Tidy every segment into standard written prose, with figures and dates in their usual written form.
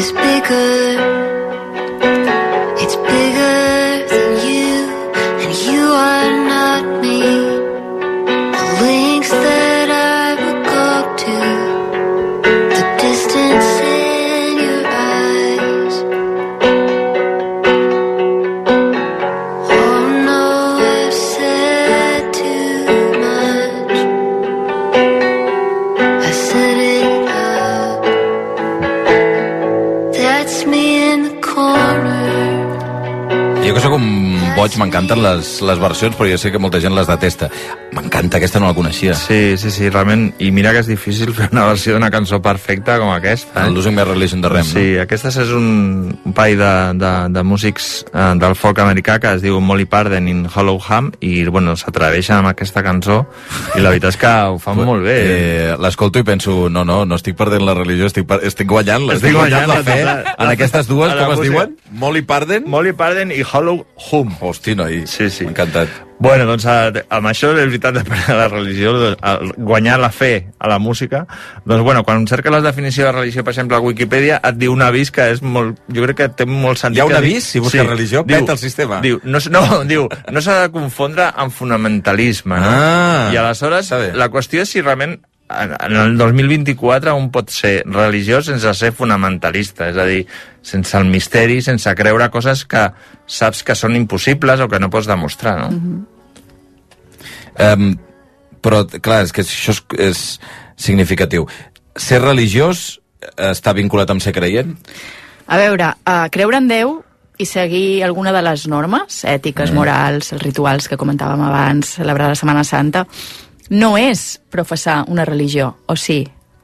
is bigger. It's bigger than you, and you are not me. The lengths that I would go to, the distance in your eyes. Oh no, I've said too much. I set it up. That's me in the corner. Jo que sóc un boig, m'encanten les versions, però jo sé que molta gent les detesta. M'encanta, aquesta no la coneixia. Sí, realment. I mira que és difícil fer una versió d'una cançó perfecta com aquesta. El Losing My Religion de Rem, sí, no? Aquesta és un parell de músics del folk americà que es diu Molly Parden in Hollow Ham i, bueno, s'atreveixen amb aquesta cançó i la veritat és que ho fan molt bé. L'escolto i penso, no estic perdent la religió, estic guanyant la fe en aquestes dues, com es diuen? Molly Parden? Molly Parden i Hollow Hum. Hosti, noi, sí. M'ha encantat. Bueno, doncs amb això és veritat de perdre la religió, guanyar la fe a la música. Doncs bueno, quan cerques la definició de religió, per exemple, a Wikipedia, et diu un avís que és molt... Jo crec que té molt sentit. Hi ha un avís? Si busques religió, peta el sistema. Diu, no s'ha de confondre amb fonamentalisme, no? I aleshores, la qüestió és si realment en el 2024 un pot ser religiós sense ser fonamentalista, és a dir, sense el misteri, sense creure coses que saps que són impossibles o que no pots demostrar, no? Però, clar, és que això és significatiu. Ser religiós està vinculat amb ser creient? A veure, creure en Déu i seguir alguna de les normes ètiques, morals, els rituals que comentàvem abans, celebrar la Setmana Santa, no és professar una religió, o sí?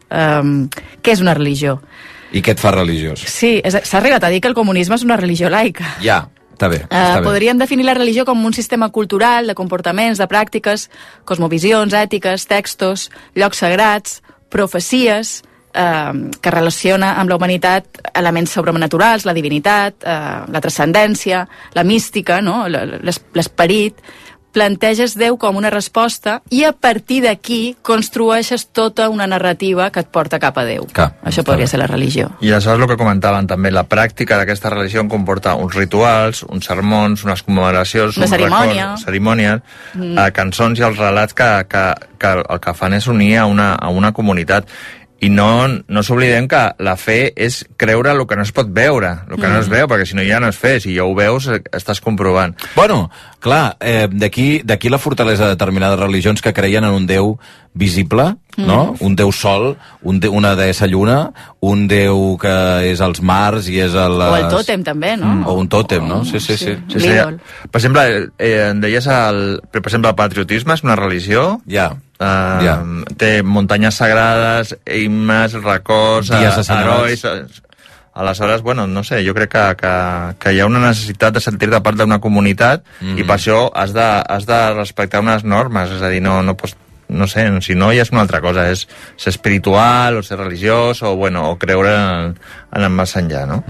Què és una religió? I què et fa religiós? Sí, s'ha arribat a dir que el comunisme és una religió laica. Ja, està bé. Podríem definir la religió com un sistema cultural de comportaments, de pràctiques, cosmovisions, ètiques, textos, llocs sagrats, profecies, que relaciona amb la humanitat elements sobrenaturals, la divinitat, la transcendència, la mística, no? L'esperit. Planteges Déu com una resposta i a partir d'aquí construeixes tota una narrativa que et porta cap a Déu. Això podria ser la religió. I això és el que comentaven també, la pràctica d'aquesta religió comporta uns rituals, uns sermons, unes commemoracions, una cerimònies, cançons i els relats que el que fan és unir a una comunitat. I no s'oblidem que la fe és creure el que no es pot veure, el que no es veu, perquè si no ja no és fe, si ja ho veus estàs comprovant. Bueno, clar, d'aquí la fortalesa de determinades religions que creien en un Déu visible, no? Un Déu sol, una deessa lluna, un Déu que és als mars i és a les... O el tòtem també, no? O un tòtem, no? Sí. L'ídol. Per exemple, em deies per exemple, el patriotisme és una religió? Ja. Té muntanyes sagrades, himnes, records, herois... Aleshores, bueno, no sé, jo crec que hi ha una necessitat de sentir-te part d'una comunitat i per això has de respectar unes normes, és a dir, no pots... No sé, si no ja és una altra cosa, és ser espiritual o ser religiós o creure en el més enllà, no?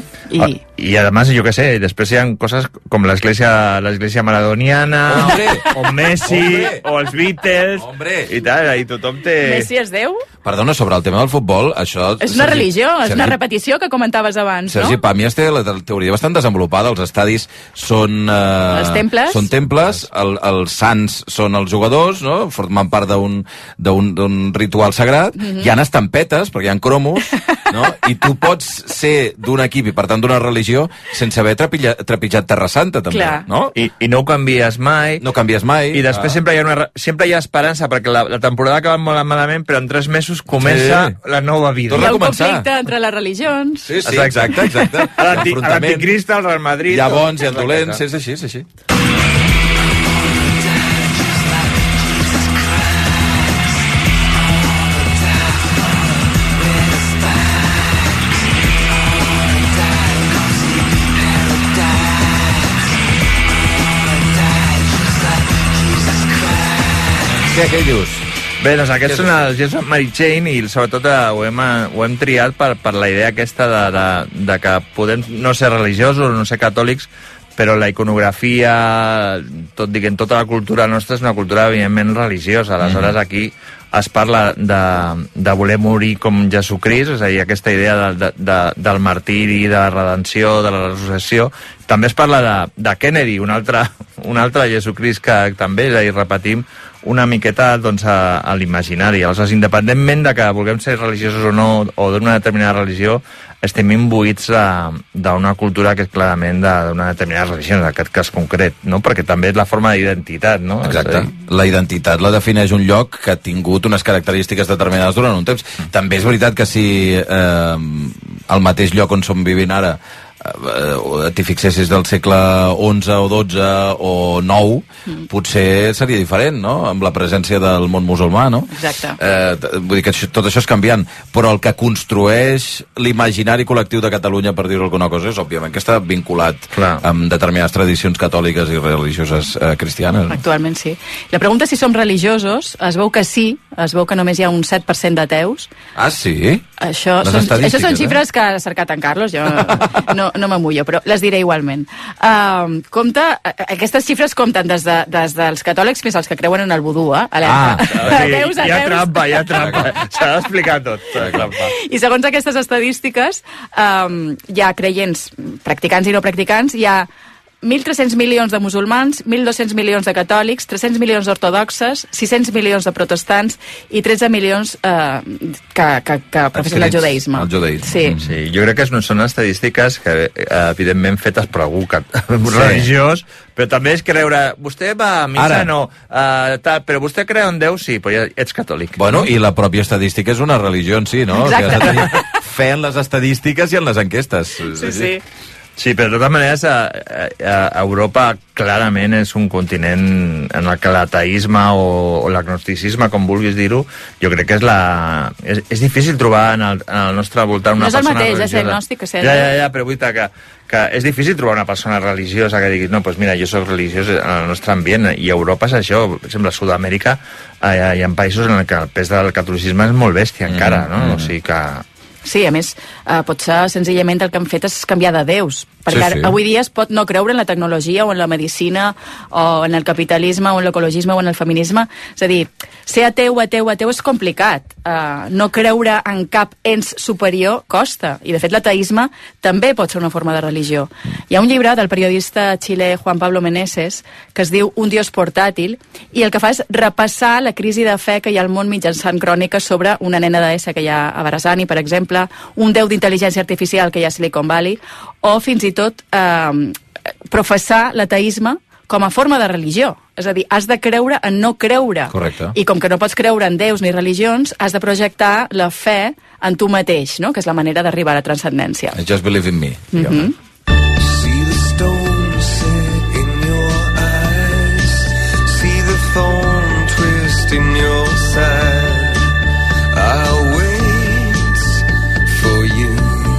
I además, jo què sé, després hi ha coses com l'església maradoniana, o Messi, o els Beatles, i tal, i tothom té... Messi és Déu? Perdona, sobre el tema del futbol, això... És una religió, és una repetició que comentaves abans, no? Sergi Pàmies té la teoria bastant desenvolupada, els estadis són... Els temples? Són temples, els sants són els jugadors, no? Formen part d'un ritual sagrat, hi ha estampetes, perquè hi ha cromos, no? I tu pots ser d'un equip i, per tant, d'una religió sense haver trepitjat Terra Santa, també, no? I no ho canvies mai. No canvies mai. I després sempre hi ha esperança, perquè la temporada acaba molt malament, però en 3 mesos comença la nova vida. Hi ha un conflicte entre les religions. Sí, exacte. L'anticrist, el Real Madrid... Hi ha bons, hi ha dolents, és així. Què dius? Bé, doncs aquests són els Yes Mary Chain i sobretot ho hem triat per la idea aquesta de que podem no ser religiosos, no ser catòlics, però la iconografia, tota la cultura nostra és una cultura evidentment religiosa. Aleshores aquí es parla de voler morir com Jesucrist, és a dir, aquesta idea del martiri, de la redenció, de la resurrecció. També es parla de Kennedy, un altre Jesucrist que també, és a dir, repetim una miqueta doncs, a l'imaginari. Aleshores, independentment de que vulguem ser religiosos o no, o d'una determinada religió, estem imbuïts d'una cultura que és clarament d'una determinada religió, en aquest cas concret, no? Perquè també és la forma d'identitat, no? Exacte. La identitat la defineix un lloc que ha tingut unes característiques determinades durant un temps. També és veritat que si al mateix lloc on som vivint ara t'hi fixessis del segle XI o XII o IX, potser seria diferent, no?, amb la presència del món musulmà, no? Exacte. Vull dir que tot això és canviant, però el que construeix l'imaginari col·lectiu de Catalunya, per dir-ho alguna cosa, és òbviament que està vinculat amb determinades tradicions catòliques i religioses cristianes. Actualment sí. La pregunta si som religiosos, es veu que sí, es veu que només hi ha un 7% d'ateus. Ah, sí? Això són xifres que ha cercat en Carlos, jo no m'amullo, però les diré igualment. Aquestes xifres compten des dels catòlics fins als que creuen en el vudú, alerta. Ateus. Hi ha trampa. S'ha d'explicar tot. I segons aquestes estadístiques, hi ha creients, practicants i no practicants, hi ha 1.300 milions de musulmans, 1.200 milions de catòlics, 300 milions d'ortodoxes, 600 milions de protestants i 13 milions que professen el judaïsme. El judaïsme. Sí. Jo crec que són estadístiques que, evidentment, fetes per algú religiós, però també és creure... Vostè va a missa, no, però vostè creu en Déu, sí, però ja ets catòlic. Bueno, i la pròpia estadística és una religió en si, no? Exacte. Que has de tenir fe en les estadístiques i en les enquestes. Sí. Sí, però de totes maneres, Europa clarament és un continent en el que l'ateisme o l'agnosticisme, com vulguis dir-ho, jo crec que és difícil trobar en el nostre voltant una persona religiosa. No és el mateix, ser agnòstic que ser... Ja, però vull dir que és difícil trobar una persona religiosa que digui, no, doncs mira, jo soc religiós en el nostre ambient, i Europa és això. Per exemple, a Sud-amèrica hi ha països en què el pes del catolicisme és molt bèstia encara, no? O sigui que... Sí, a més, potser senzillament el que han fet és canviar de déus, perquè avui dia es pot no creure en la tecnologia o en la medicina o en el capitalisme o en l'ecologisme o en el feminisme. És a dir, ser ateu és complicat. No creure en cap ens superior costa, i de fet l'ateisme també pot ser una forma de religió. Hi ha un llibre del periodista xilè Juan Pablo Meneses que es diu Un Dios portàtil, i el que fa és repassar la crisi de fe que hi ha al món mitjançant cròniques sobre una nena d'ESA que hi ha a Barazani, per exemple, un déu d'intel·ligència artificial que hi ha a Silicon Valley, o fins i tot professar l'ateisme com a forma de religió. És a dir, has de creure en no creure. Correcte. I com que no pots creure en déus ni religions, has de projectar la fe en tu mateix, no? Que és la manera d'arribar a la transcendència. I just believe in me. See the stone set in your eyes, see the thorn twist in your side. I'll wait for you.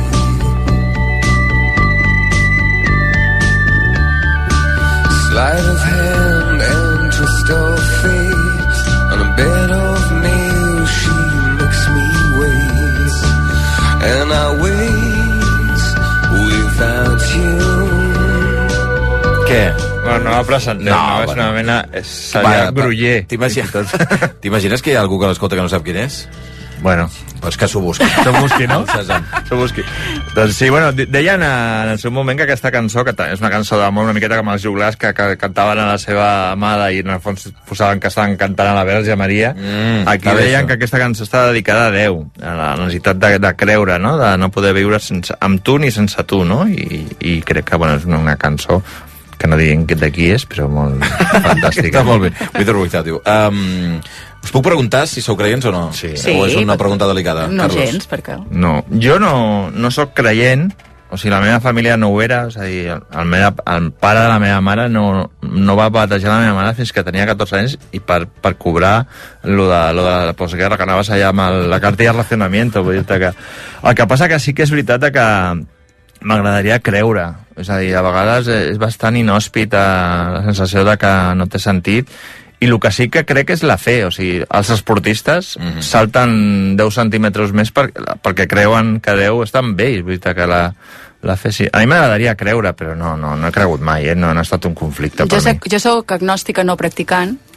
Sleight of hand and twist of fate, on a bed of nails she makes me wait, and I wait without you. Què? Bueno, no la presentem, no, és una mena... Seria Bruller. T'imagines que hi ha algú que l'escolta que no sap quin és? Bueno, pues que s'ho busqui. S'ho busqui, no? S'ho busqui. Doncs sí, bueno, deien en el seu moment que aquesta cançó, que és una cançó d'amor una miqueta com els joglars que cantaven a la seva amada i en el fons posaven que estaven cantant a la Verge Maria, aquí deien que aquesta cançó està dedicada a Déu, a la necessitat de creure, no? De no poder viure amb tu ni sense tu, no? I crec que, bueno, és una cançó que no diguin de qui és, però molt fantàstica. Està molt bé. Víctor Buitatiu. Us puc preguntar si sou creients o no? Sí. O és una pregunta delicada, no, Carlos? gens, per què? No, jo no sóc creient, o sigui, la meva família no ho era, és a dir, el pare de la meva mare no va batejar la meva mare fins que tenia 14 anys, i per cobrar lo de la postguerra, que anaves allà amb la cartilla de racionamiento, vull dir-te que... El que passa que sí que és veritat que m'agradaria creure, és a dir, a vegades és bastant inhòspit la sensació de que no té sentit, i el que sí que crec és la fe, o sigui, els esportistes salten 10 centímetres més perquè creuen que Déu està amb ells, vull dir que la fe sí. A mi m'agradaria creure, però no he cregut mai, no ha estat un conflicte per mi. Jo soc agnòstica no practicant,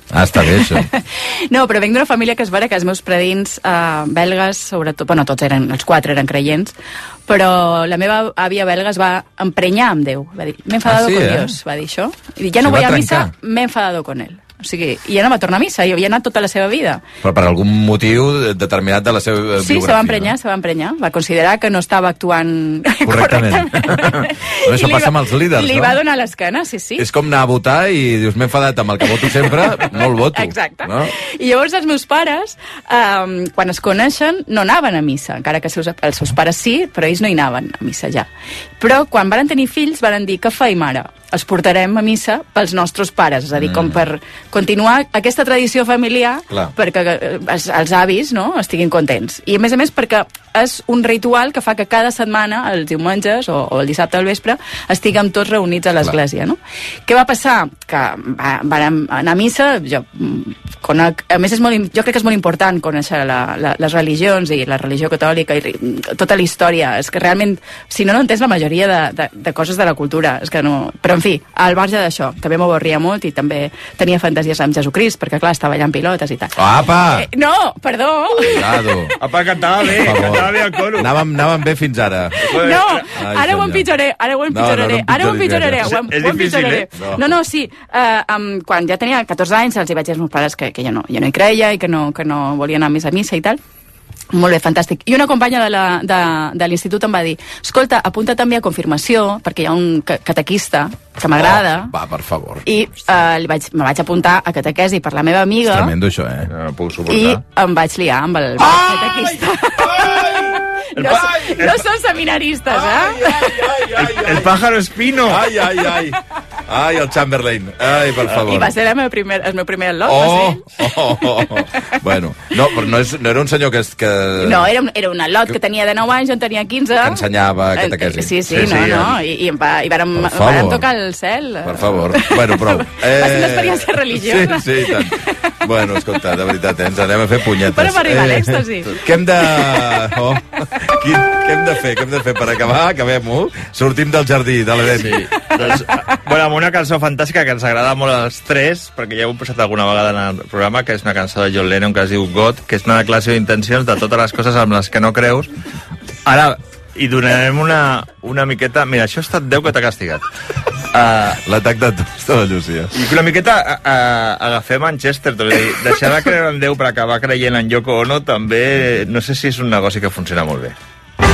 Ah, està bé, això. No, però venc d'una família que es vera que els meus predins belgues, sobretot, bueno, tots eren, els 4 eren creients, però la meva àvia belga es va emprenyar amb Déu. Va dir, m'he enfadado con Dios, va dir això. I ja no voy a missa, m'he enfadado con él. O sigui, i ja no va tornar a missa, i havia anat tota la seva vida. Però per algun motiu determinat de la seva biografia. Sí, se va emprenyar. Va considerar que no estava actuant correctament. Però això passa amb els líders, Li va donar l'esquena, sí. És com anar a votar i dius, m'he enfadat amb el que voto sempre, no el voto. Exacte. No? I llavors els meus pares, quan es coneixen, no anaven a missa, encara que els seus pares sí, però ells no hi anaven a missa ja. Però quan van tenir fills van dir, què feim ara? Els portarem a missa pels nostres pares, és a dir, com per continuar aquesta tradició familiar. Clar. Perquè els avis, no?, estiguin contents. I a més perquè és un ritual que fa que cada setmana, els diumenges o el dissabte al vespre, estiguem tots reunits a l'església, no? Què va passar? Que vam anar a missa, jo crec que és molt important conèixer les religions i la religió catòlica i tota la història. És que realment, si no entens la majoria de coses de la cultura, és que no... Però en fi, al marge d'això, també m'avorria molt i també tenia fantasies amb Jesucrist, perquè clar, estava allà en pilotes i tal. Apa! No, perdó! Cuidado. Apa, cantava bé el coro. Anàvem bé fins ara. No, ara ho empitjoraré. És difícil, eh? No, sí. Quan ja tenia 14 anys els hi vaig dir als meus pares que jo no hi creia i que no volia anar més a missa i tal. Molt bé, fantàstic. I una companya de l'institut em va dir, escolta, apunta també a confirmació, perquè hi ha un catequista que m'agrada. Va, per favor. I me vaig apuntar a catequesi per la meva amiga. És tremendo, això, eh? No puc suportar. I em vaig liar amb el catequista. No són seminaristes, eh? El pájaro espino. Ai, el Chamberlain. Ai, per favor. I va ser el meu primer al·lot. Bueno, no, però no era un senyor que... No, era un al·lot que tenia de 9 anys, jo en tenia 15. Que ensenyava catequesi. Sí, no. I vàrem tocar el cel. Per favor. Bueno, prou. Va ser una experiència religiosa. Sí, i tant. Bueno, escolta, de veritat, ens anem a fer punyetes. Però arribar a l'èxtasi. Què hem de... Què hem de fer per acabar? Acabem-ho. Sortim del jardí, de l'Eden. Sí. Doncs, bueno, amb una cançó fantàstica que ens agrada molt als tres, perquè ja ho hem posat alguna vegada en el programa, que és una cançó de John Lennon que es diu God, que és una declaració d'intencions de totes les coses amb les que no creus. Ara, hi donarem una miqueta... Mira, això ha estat Déu que t'ha castigat. L'atac de tosta de Llúcia. I una miqueta agafem Manchester, deixar de creure en Déu per acabar creient en Yoko Ono també no sé si és un negoci que funciona molt bé.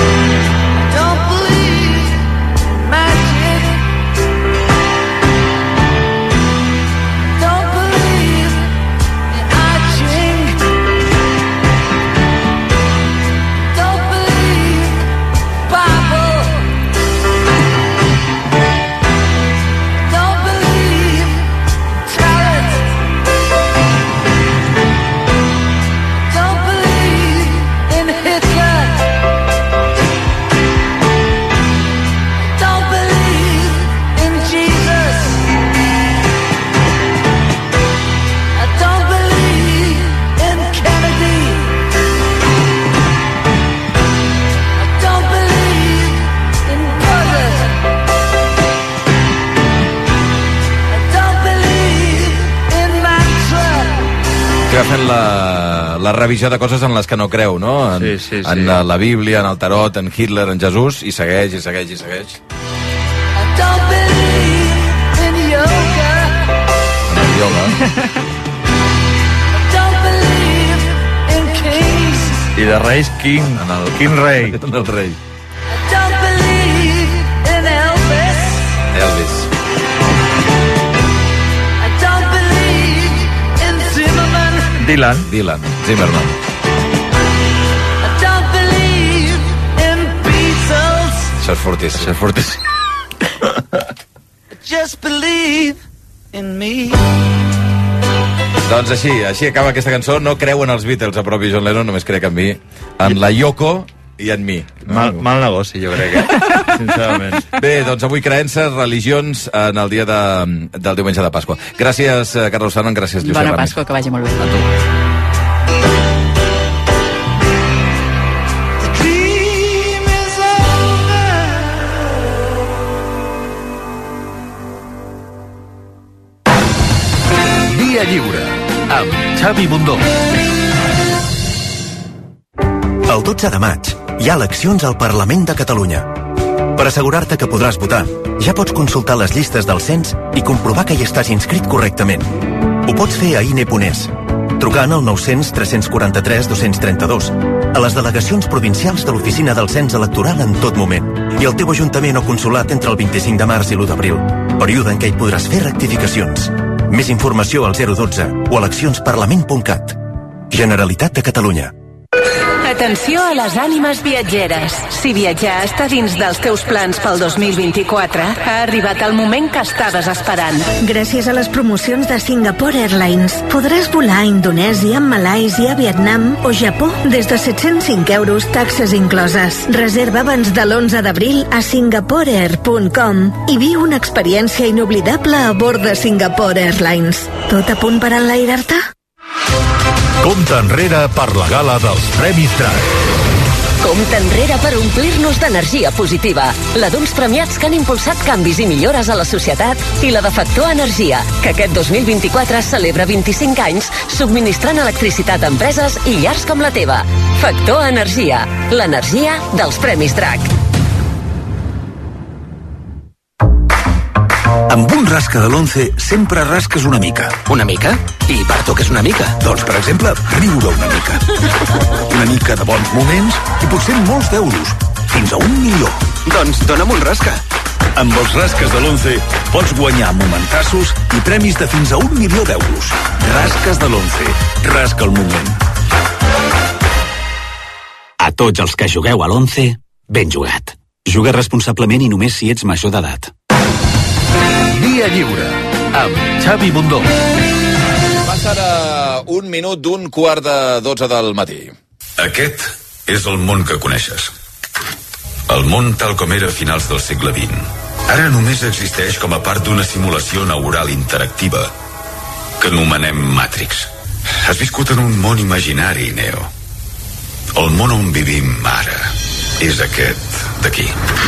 Fent la revisió de coses en les que no creu, no? Sí. En la Bíblia, en el tarot, en Hitler, en Jesús, i segueix. En el ioga. I de Reis, King Rei. En el rei. Elvis. Dylan, Zimmerman. Això és fortíssim. Just believe in me. Doncs així acaba aquesta cançó. No creu en els Beatles, a propi John Lennon, només crec en mi. En la Yoko i en mi. Mal negoci, jo crec, sincerament. Bé, doncs avui creences, religions en el dia del diumenge de Pasqua. Gràcies, Carlos Sanon, gràcies, Llucia Bona Ramis. Pasqua, que vagi molt bé. A tu. Via Lliure. Xavi Bundó. El 12 de maig hi ha eleccions al Parlament de Catalunya. Per assegurar-te que podràs votar, ja pots consultar les llistes del cens i comprovar que hi estàs inscrit correctament. Ho pots fer a INE.es, trucant al 900 343 232, a les delegacions provincials de l'Oficina del Cens Electoral en tot moment, i al teu ajuntament o consulat entre el 25 de març i l'1 d'abril, període en què hi podràs fer rectificacions. Més informació al 012 o eleccionsparlament.cat. Generalitat de Catalunya. Atenció a les ànimes viatgeres. Si viatjar està dins dels teus plans pel 2024, ha arribat el moment que estaves esperant. Gràcies a les promocions de Singapore Airlines, podràs volar a Indonèsia, Malàisia, Vietnam o Japó des de 705 euros, taxes incloses. Reserva abans de l'11 d'abril a singaporeair.com i viu una experiència inoblidable a bord de Singapore Airlines. Tot a punt per enlairar-te? Compte enrere per la gala dels Premis Drac. Compte enrere per omplir-nos d'energia positiva. La d'uns premiats que han impulsat canvis i millores a la societat i la de Factor Energia, que aquest 2024 celebra 25 anys subministrant electricitat a empreses i llars com la teva. Factor Energia, l'energia dels Premis Drac. Amb un rasca de l'11 sempre rasques una mica. Una mica? I per tu què és una mica? Doncs, per exemple, riure una mica. Una mica de bons moments i potser molts d'euros. Fins a 1 milió. Doncs dona'm un rasca. Amb els rasques de l'11 pots guanyar momentassos i premis de fins a 1 milió d'euros. Rasques de l'11. Rasca el moment. A tots els que jugueu a l'11, ben jugat. Juga responsablement i només si ets major d'edat. Dia lliure, amb Xavi Bundó. Passa ara 1 minut d'un 11:45 del matí. Aquest és el món que coneixes. El món tal com era a finals del segle XX. Ara només existeix com a part d'una simulació neural interactiva que anomenem Matrix. Has viscut en un món imaginari, Neo. El món on vivim ara és aquest d'aquí.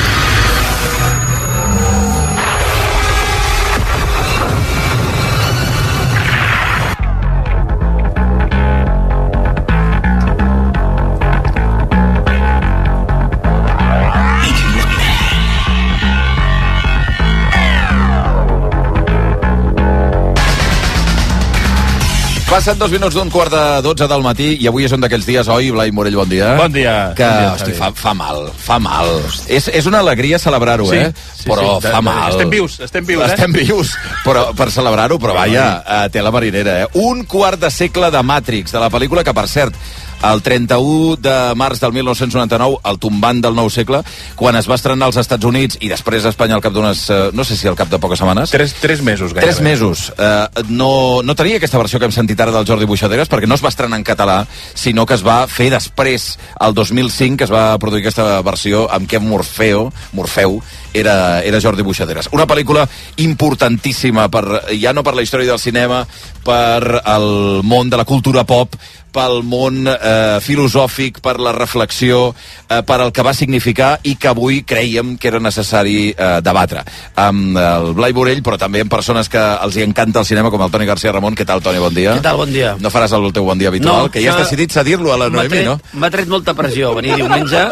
Passen 2 minuts d'un 11:45 del matí i avui és un d'aquells dies, oi, Blai Morell, bon dia. Bon dia. Que, bon dia, hosti, fa mal. És una alegria celebrar-ho, sí, però sí, fa mal. Estem vius, Estem vius, però per celebrar-ho, però vaja, té la marinera, Un quart de segle de Matrix, de la pel·lícula que, per cert, el 31 de març del 1999, el tombant del nou segle, quan es va estrenar als Estats Units i després a Espanya al cap d'unes, no sé si al cap de poques setmanes. 3 mesos, gairebé. 3 mesos. No tenia aquesta versió que hem sentit ara del Jordi Buixaderes, perquè no es va estrenar en català, sinó que es va fer després, el 2005, que es va produir aquesta versió amb què Morfeu era Jordi Buixaderes. Una pel·lícula importantíssima, ja no per la història del cinema, per el món de la cultura pop, pel món filosòfic, per la reflexió, per el que va significar i que avui creiem que era necessari debatre. Amb el Blai Morell, però també amb persones que els hi encanta el cinema, com el Toni García Ramon. Què tal, Toni? Bon dia. Què tal? Bon dia. No faràs el teu bon dia habitual, no, que ja has decidit cedir-lo a la Noemi, no? M'ha tret molta pressió venir diumenge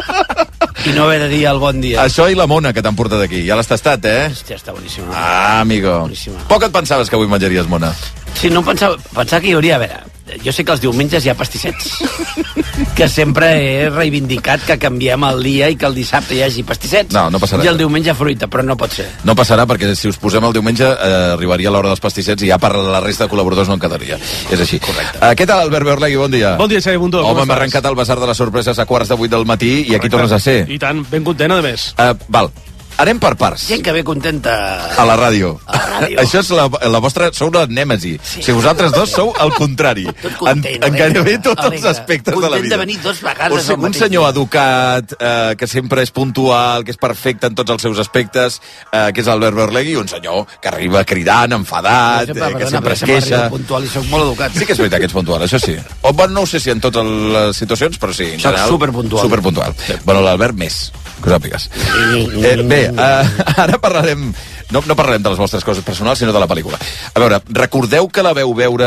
i no haver de dir el bon dia. Això i la mona que t'han portat aquí. Ja l'has tastat, Hòstia, està boníssima. Ah, amigo. Boníssima. Poc et pensaves que avui menjaries mona. Sí, no pensava que hi hauria... A veure, jo sé que els diumenges hi ha pastissets, que sempre he reivindicat que canviem el dia i que el dissabte hi hagi pastissets. No passarà. I el diumenge fruita, però no pot ser. No passarà, perquè si us posem el diumenge arribaria l'hora dels pastissets i ja per la resta de col·laboradors no en quedaria. És així. Correcte. Què tal, Albert Beorlegui? Bon dia. Bon dia, Xavi Bundó. Home, hem arrencat el Basar de les Sorpreses a 7:45 del matí. Correcte. I aquí tornes a ser. I tant, ben content, a més. Val. Anem per parts. Gent que ve contenta... A la ràdio. ràdio. Això és la vostra... Sou la nèmesi. Sí. Si vosaltres dos sou el contrari. Tot content, en gairebé tots els aspectes de la vida. Content de venir 2 vegades o sigui, un senyor educat, que sempre és puntual, que és perfecte en tots els seus aspectes, que és Albert Beorlegui, un senyor que arriba cridant, enfadat, que sempre es queixa. Puntual i soc molt educat. Sí que és veritat que ets puntual, això sí. O, bueno, no ho sé si en totes les situacions, però sí, en general... Superpuntual. Superpuntual. Sí. Bueno, l'Albert més, que ho sàpigues. Bé, ara parlarem... No parlarem de les vostres coses personals, sinó de la pel·lícula. A veure, recordeu que la veu veure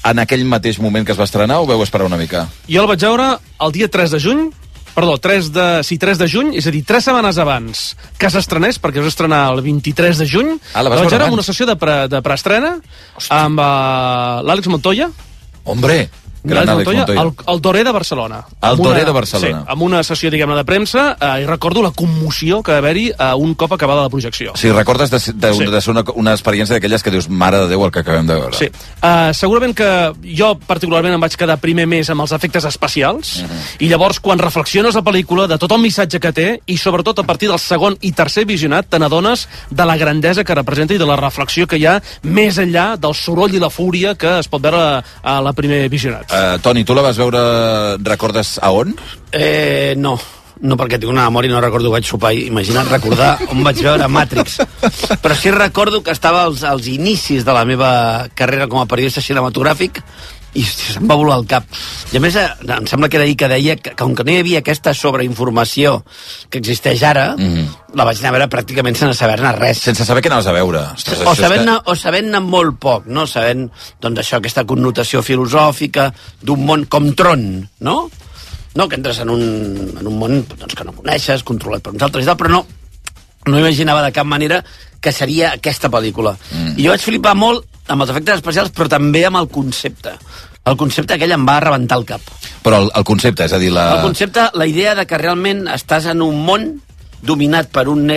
en aquell mateix moment que es va estrenar o vau esperar una mica? Jo el vaig veure el dia 3 de juny, perdó, 3 de juny, és a dir, 3 setmanes abans que s'estrenés, perquè es va estrenar el 23 de juny. La vaig veure amb una sessió de preestrena amb l'Àlex Montoya. Hombre, gran Àlex Montoya. El Toré de Barcelona. El Toré de Barcelona. Sí, amb una sessió, diguem-ne, de premsa, i recordo la commoció que va haver-hi un cop acabada la projecció. Sí, recordes de ser una experiència d'aquelles que dius, mare de Déu, el que acabem de veure. Sí. Segurament que jo particularment em vaig quedar primer més amb els efectes especials, i llavors quan reflexiones la pel·lícula de tot el missatge que té, i sobretot a partir del segon i tercer visionat, te n'adones de la grandesa que representa i de la reflexió que hi ha més enllà del soroll i la fúria que es pot veure a la primer visionat. Toni, tu la vas veure, recordes a on? No, perquè tinc una memòria i no recordo que vaig sopar. Imagina't recordar on vaig veure Matrix. Però sí recordo que estava als inicis de la meva carrera com a periodista cinematogràfic i se'm va volar el cap. I a més, em sembla que era ahir que deia que com que no hi havia aquesta sobreinformació que existeix ara, la vaig anar a veure pràcticament sense saber-ne res. Sense saber què anaves a veure. O sabent-ne molt poc, no? Sabent, doncs, això, aquesta connotació filosòfica d'un món com Tron, no? No, que entres en un món doncs, que no coneixes, controlat per uns altres i tal, però no imaginava de cap manera que seria aquesta pel·lícula. I jo vaig flipar molt amb els efectes especials, però també amb el concepte. El concepte aquell em va rebentar el cap. Però el concepte, és a dir, El concepte, la idea de que realment estàs en un món dominat per un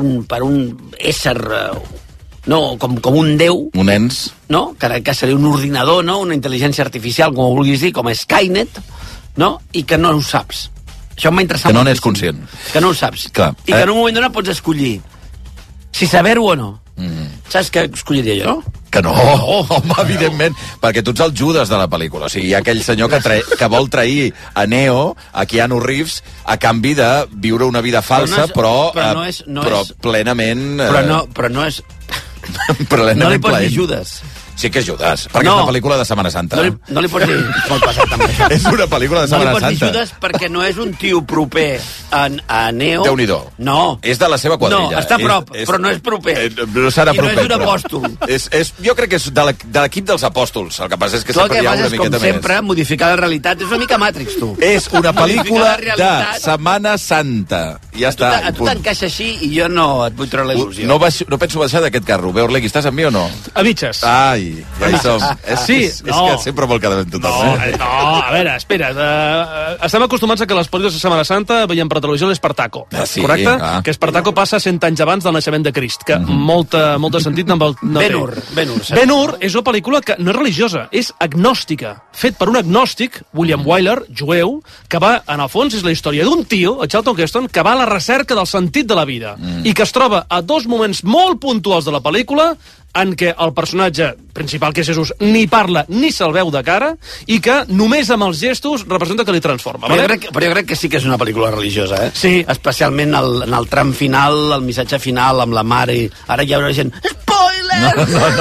ésser, no, com un déu. Un ens. No? Que seria un ordinador, no? Una intel·ligència artificial, com ho vulguis dir, com Skynet, no? I que no ho saps. Això m'ha interessat. Que no n'és conscient. Que no ho saps. Clar. I que en un moment donat pots escollir si saber-ho o no. Saps què escolliria jo? Que no, home, evidentment, perquè tu ets el Judas de la pel·lícula. O sigui, hi ha aquell senyor que vol trair a Neo, a Keanu Reeves, a canvi de viure una vida falsa, però plenament... Però no és... No li pots dir Judas. Sí que és Judas, perquè és una pel·lícula de Setmana Santa. No li pots dir... Molt passat, amb això. És una pel·lícula de Setmana Santa. No li pots dir Judas perquè no és un tio proper a Neo. Déu-n'hi-do. No. És de la seva quadrilla. No, està a prop, però no és proper. No serà proper. I no és un apòstol. Jo crec que és de l'equip dels apòstols. El que passa és que sempre hi ha una miqueta més. El que fas és, com sempre, modificar la realitat. És una mica Matrix, tu. És una pel·lícula de Setmana Santa. Ja està. A tu t'encaixa així i jo no et vull treure la il·lusió. No penso baixar d'aquest carro. Beorlegui, estàs amb mi o no? A mitges. Ai, ja hi som. És que sempre vol quedar amb tothom. No, a veure, espera. Estem acostumats a que les pel·lícules de Setmana Santa veiem per televisió l'Espartaco, correcte? Que Espartaco passa 100 anys abans del naixement de Crist, que molt sentit no té. Ben-Hur és una pel·lícula que no és religiosa, és agnòstica, fet per un agnòstic, William Wyler, jueu, que va, en el fons, és la història d'un tio, a Charlton Heston, que va a la recerca del sentit de la vida, i que es troba a dos moments molt puntuals de la pel·lícula en què el personatge principal, que és Jesús, ni parla ni se'l veu de cara i que només amb els gestos representa que li transforma. Però jo crec que sí que és una pel·lícula religiosa, eh? Sí. Especialment en el tram final, el missatge final amb la mare. Ara hi haurà gent... Spoiler!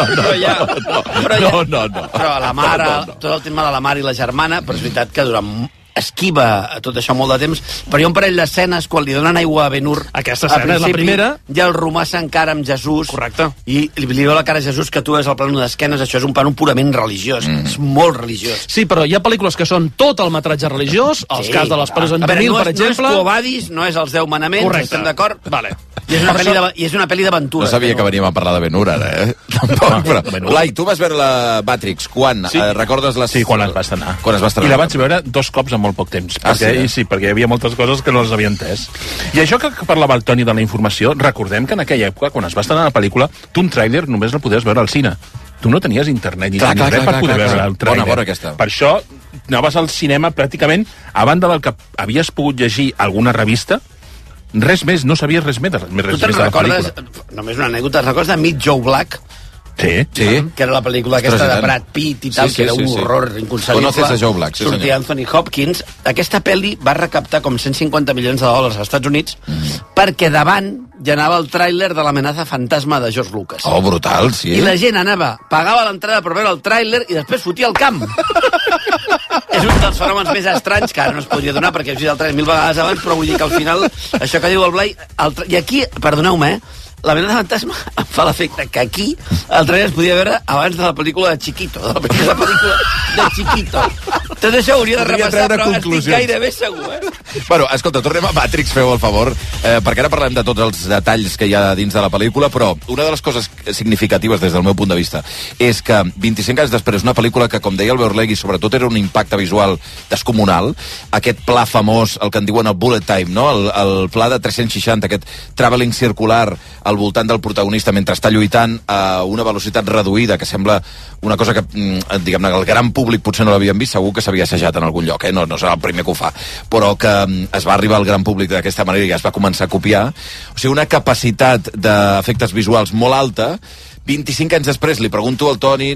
No. Però la mare, tot el tema de la mare i la germana, però és veritat que durant esquiva tot això molt de temps, però hi ha un parell d'escenes quan li donen aigua a Ben-Hur. Aquesta escena és la primera. I el romassa encara amb Jesús. Correcte. I li veu la cara a Jesús que tu veus al plano d'esquenes, això és un plano purament religiós. És molt religiós. Sí, però hi ha pel·lícules que són tot el metratge religiós, els cas de les pel·lícules en 2000, per exemple. No és Quo Vadis, no és els 10 manaments, estem d'acord? Vale. I és una pel·li d'aventura. No sabia que veníem a parlar de Ben-Hur, ara, Tampoc, però... Blai, tu vas veure la Matrix, quan? Recordes les... Sí, quan es va estrenar. Quan es va estrenar. I la vaig veure 2 cops en molt poc temps. Perquè hi havia moltes coses que no les havia entès. I això que parlava el Toni de la informació, recordem que en aquella època, quan es va estrenar la pel·lícula, tu un tràiler només el podies veure al cine. Tu no tenies internet ni res per poder veure el tràiler. Bona aquesta. Per això anaves al cinema pràcticament, a banda del que havies pogut llegir alguna revista, res més, no sabies res més de la pel·lícula. Només una anècdota, recordes de Meet Joe Black? Sí. Que era la pel·lícula aquesta de Brad Pitt i tal, que era un horror inconcebible. Conoces a Joe Black, sí, sortia Anthony Hopkins. Aquesta pel·li va recaptar com 150 milions de dòlars als Estats Units perquè davant ja anava el tràiler de l'amenaça fantasma de George Lucas. Oh, brutal, sí. I la gent anava, pagava l'entrada per veure el tràiler i després fotia el camp. És un dels fenòmens més estranys que ara no es podria donar perquè he vist el tràiler 1000 vegades abans, però vull dir que al final, això que diu el Blai... I aquí, perdoneu-me, La amenaça fantasma em fa l'efecte que aquí el trailer es podia veure abans de la pel·lícula de Chiquito, de la primera pel·lícula de Chiquito. Tot això hauria de repassar, però estic gairebé segur, Bueno, escolta, tornem a Matrix, feu el favor, perquè ara parlem de tots els detalls que hi ha dins de la pel·lícula, però una de les coses significatives des del meu punt de vista és que 25 anys després, una pel·lícula que, com deia el Berlegui, sobretot era un impacte visual descomunal, aquest pla famós, el que en diuen el bullet time, no? El pla de 360, aquest travelling circular al voltant del protagonista mentre està lluitant a una velocitat reduïda, que sembla una cosa que, diguem-ne, el gran públic potser no l'havien vist, segur que s'havia assajat en algun lloc, no serà el primer que ho fa, però que es va arribar al gran públic d'aquesta manera i ja es va començar a copiar. O sigui, una capacitat d'efectes visuals molt alta. 25 anys després, li pregunto al Toni,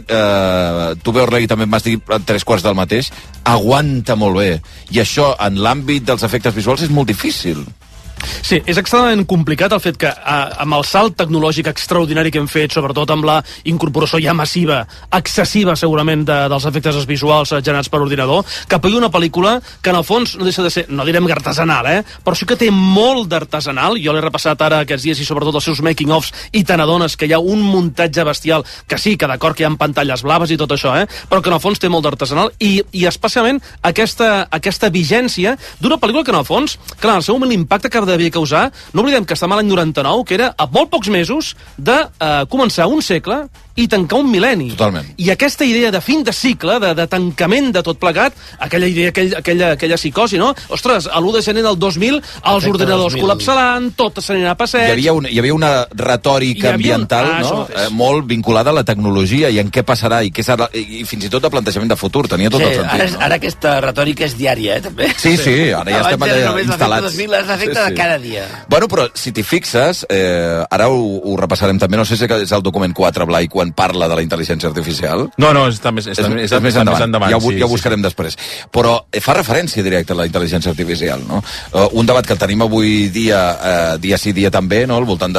tu, Berlegui, també em vas dir 3/4 del mateix, aguanta molt bé. I això, en l'àmbit dels efectes visuals, és molt difícil. Sí, és extremadament complicat el fet que amb el salt tecnològic extraordinari que hem fet, sobretot amb la incorporació ja massiva, excessiva segurament dels efectes visuals generats per ordinador, que pugui una pel·lícula que en el fons no deixa de ser, no direm artesanal, però sí que té molt d'artesanal. Jo l'he repassat ara aquests dies i sobretot els seus making-ofs i te n'adones que hi ha un muntatge bestial, que sí, que d'acord que hi ha pantalles blaves i tot això, però que en el fons té molt d'artesanal i especialment aquesta vigència d'una pel·lícula que en el fons, clar, en el seu moment l'impacte que devia causar, no oblidem que estem a l'any 99, que era a molt pocs mesos de començar un segle i tancar un mil·lenni. Totalment. I aquesta idea de fin de cicle, de tancament de tot plegat, aquella idea, aquella psicosi, no? Ostres, a l'1 de gener del 2000, els ordinadors col·lapsaran, tot s'anirà a passeig... Hi havia una retòrica ambiental molt vinculada a la tecnologia i en què passarà i fins i tot de plantejament de futur. Tenia tot el sentit. Ara aquesta retòrica és diària, també. Sí, ara ja estem instal·lats. Abans l'efecte de cada dia. Bueno, però si t'hi fixes, ara ho repassarem també, no sé si és el document 4, Blai, quan parla de la intel·ligència artificial. No, està més endavant. Ja ho buscarem després. Però fa referència directa a la intel·ligència artificial, no? Un debat que el tenim avui dia sí, dia també, no? Al voltant